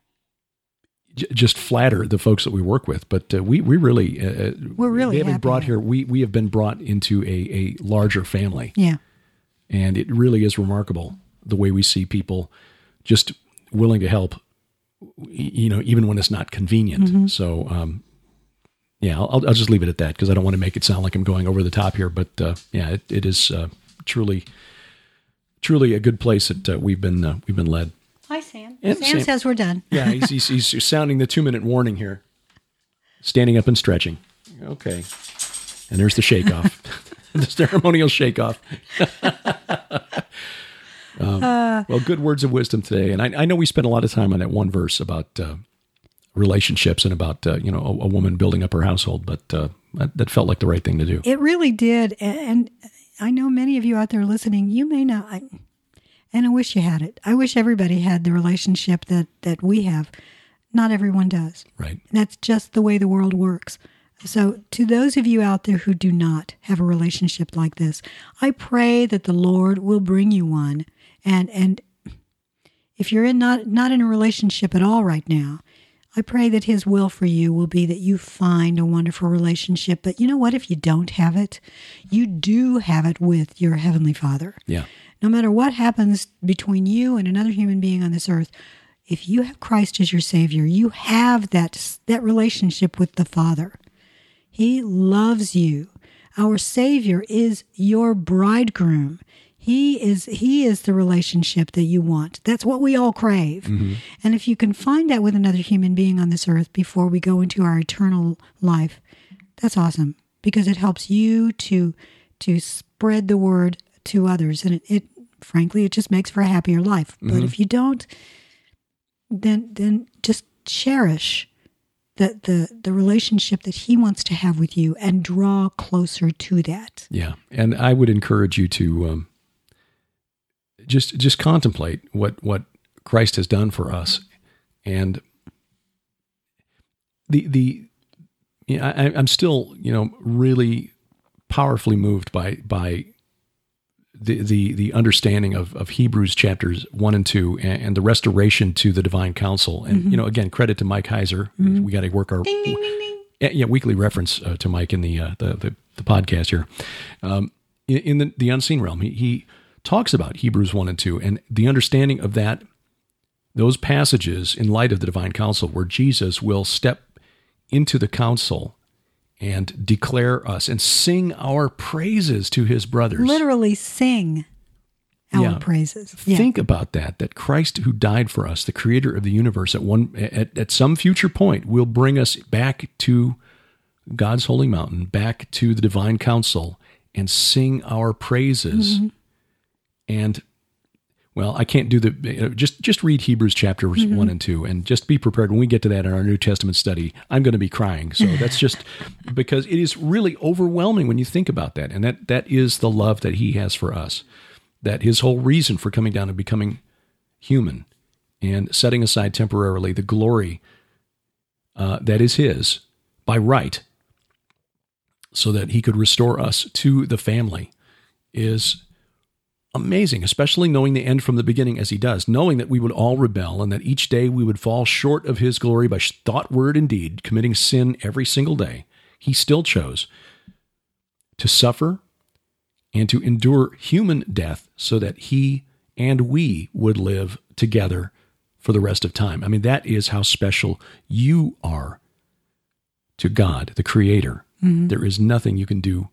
j- just flatter the folks that we work with, but uh, we we really uh, We're really they have been happy brought here. here. We we have been brought into a a larger family, Yeah. and it really is remarkable the way we see people just willing to help, y- you know, even when it's not convenient. Mm-hmm. So, um, yeah, I'll, I'll just leave it at that because I don't want to make it sound like I'm going over the top here. But uh, yeah, it, it is uh, truly, truly a good place that uh, we've been uh, we've been led. Hi, Sam. And Sam Sam- says we're done. Yeah, he's, he's, he's sounding the two minute warning here. Standing up and stretching. Okay, and there's the shake off, the ceremonial shake off. um, well, good words of wisdom today, and I, I know we spent a lot of time on that one verse about uh, relationships and about uh, you know a, a woman building up her household, but uh, that, that felt like the right thing to do. It really did. And I know many of you out there listening, you may not, I, and I wish you had it. I wish everybody had the relationship that, that we have. Not everyone does. Right. That's just the way the world works. So to those of you out there who do not have a relationship like this, I pray that the Lord will bring you one. And and if you're in not, not in a relationship at all right now, I pray that his will for you will be that you find a wonderful relationship. But you know what? If you don't have it, you do have it with your Heavenly Father. Yeah. No matter what happens between you and another human being on this earth, if you have Christ as your Savior, you have that, that relationship with the Father. He loves you. Our Savior is your bridegroom. He is he is the relationship that you want. That's what we all crave. Mm-hmm. And if you can find that with another human being on this earth before we go into our eternal life, that's awesome because it helps you to to spread the word to others. And it, it frankly, it just makes for a happier life. Mm-hmm. But if you don't, then then just cherish the, the the relationship that he wants to have with you and draw closer to that. Yeah, and I would encourage you to um, just just contemplate what what Christ has done for us, and the the you know, I, I'm still you know really powerfully moved by by the the the understanding of of Hebrews chapters one and two and, and the restoration to the divine counsel, and Mm-hmm. you know again credit to Mike Heiser. Mm-hmm. We got to work our Ding, ding, ding, ding. yeah, yeah, weekly reference uh, to Mike in the, uh, the the the podcast here. Um, in, in the, the unseen realm, he he talks about Hebrews one and two and the understanding of that those passages in light of the divine council where Jesus will step into the council and declare us and sing our praises to his brothers. Literally sing our yeah. praises. Think yeah. about that, that Christ who died for us, the creator of the universe, at one at, at some future point will bring us back to God's holy mountain, back to the divine council, and sing our praises. Mm-hmm. And, well, I can't do the, you know, just, just read Hebrews chapters mm-hmm. one and two, and just be prepared. When we get to that in our New Testament study, I'm going to be crying. So that's just because it is really overwhelming when you think about that. And that that is the love that he has for us. That his whole reason for coming down and becoming human and setting aside temporarily the glory uh, that is his by right, so that he could restore us to the family, is amazing, especially knowing the end from the beginning as he does, knowing that we would all rebel and that each day we would fall short of his glory by thought, word, and deed, committing sin every single day. He still chose to suffer and to endure human death so that he and we would live together for the rest of time. I mean, that is how special you are to God, the Creator. Mm-hmm. There is nothing you can do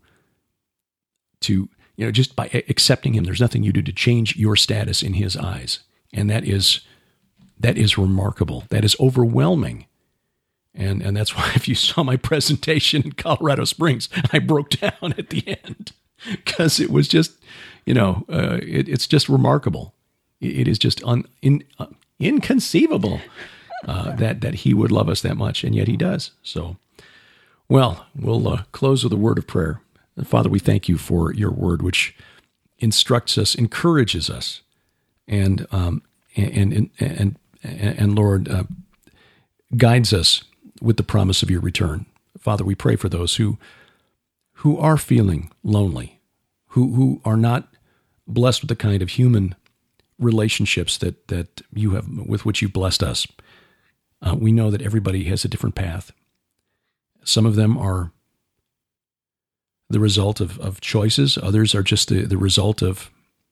to, you know, just by accepting him, there's nothing you do to change your status in his eyes. And that is, that is remarkable. That is overwhelming. And, and that's why if you saw my presentation in Colorado Springs, I broke down at the end. Because it was just, you know, uh, it, it's just remarkable. It, it is just un, in, uh, inconceivable uh, that that he would love us that much, and yet he does. So, well, we'll uh, close with a word of prayer. Father, we thank you for your word, which instructs us, encourages us, and um, and, and and and and Lord uh, guides us with the promise of your return. Father, we pray for those who. who are feeling lonely, who who are not blessed with the kind of human relationships that that you have, with which you blessed us. Uh, we know that everybody has a different path. Some of them are the result of, of choices. Others are just the, the result of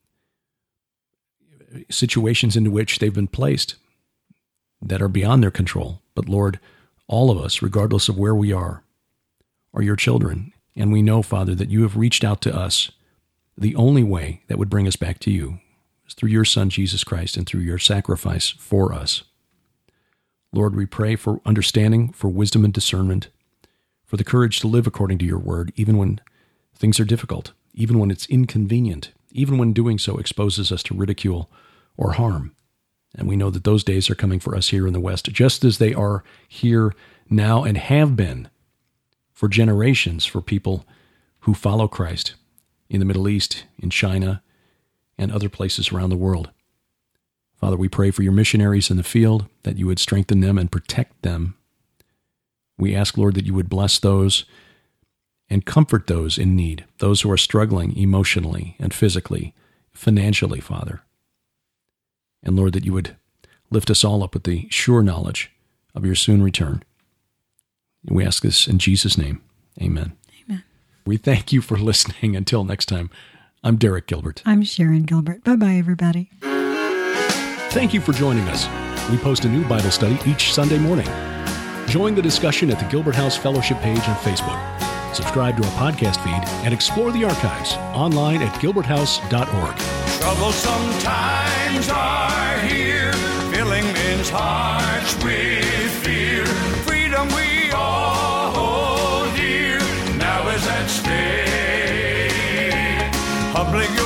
situations into which they've been placed that are beyond their control. But Lord, all of us, regardless of where we are, are your children. And we know, Father, that you have reached out to us. The only way that would bring us back to you is through your Son, Jesus Christ, and through your sacrifice for us. Lord, we pray for understanding, for wisdom and discernment, for the courage to live according to your word, even when things are difficult, even when it's inconvenient, even when doing so exposes us to ridicule or harm. And we know that those days are coming for us here in the West, just as they are here now and have been for generations for people who follow Christ in the Middle East, in China, and other places around the world. Father, we pray for your missionaries in the field, that you would strengthen them and protect them. We ask, Lord, that you would bless those and comfort those in need, those who are struggling emotionally and physically, financially, Father. And Lord, that you would lift us all up with the sure knowledge of your soon return. We ask this in Jesus' name. Amen. Amen. We thank you for listening. Until next time, I'm Derek Gilbert. I'm Sharon Gilbert. Bye-bye, everybody. Thank you for joining us. We post a new Bible study each Sunday morning. Join the discussion at the Gilbert House Fellowship page on Facebook. Subscribe to our podcast feed and explore the archives online at gilbert house dot org. Troublesome times are here, filling men's hearts with fear. Freedom we all hold dear, now is at stake. Public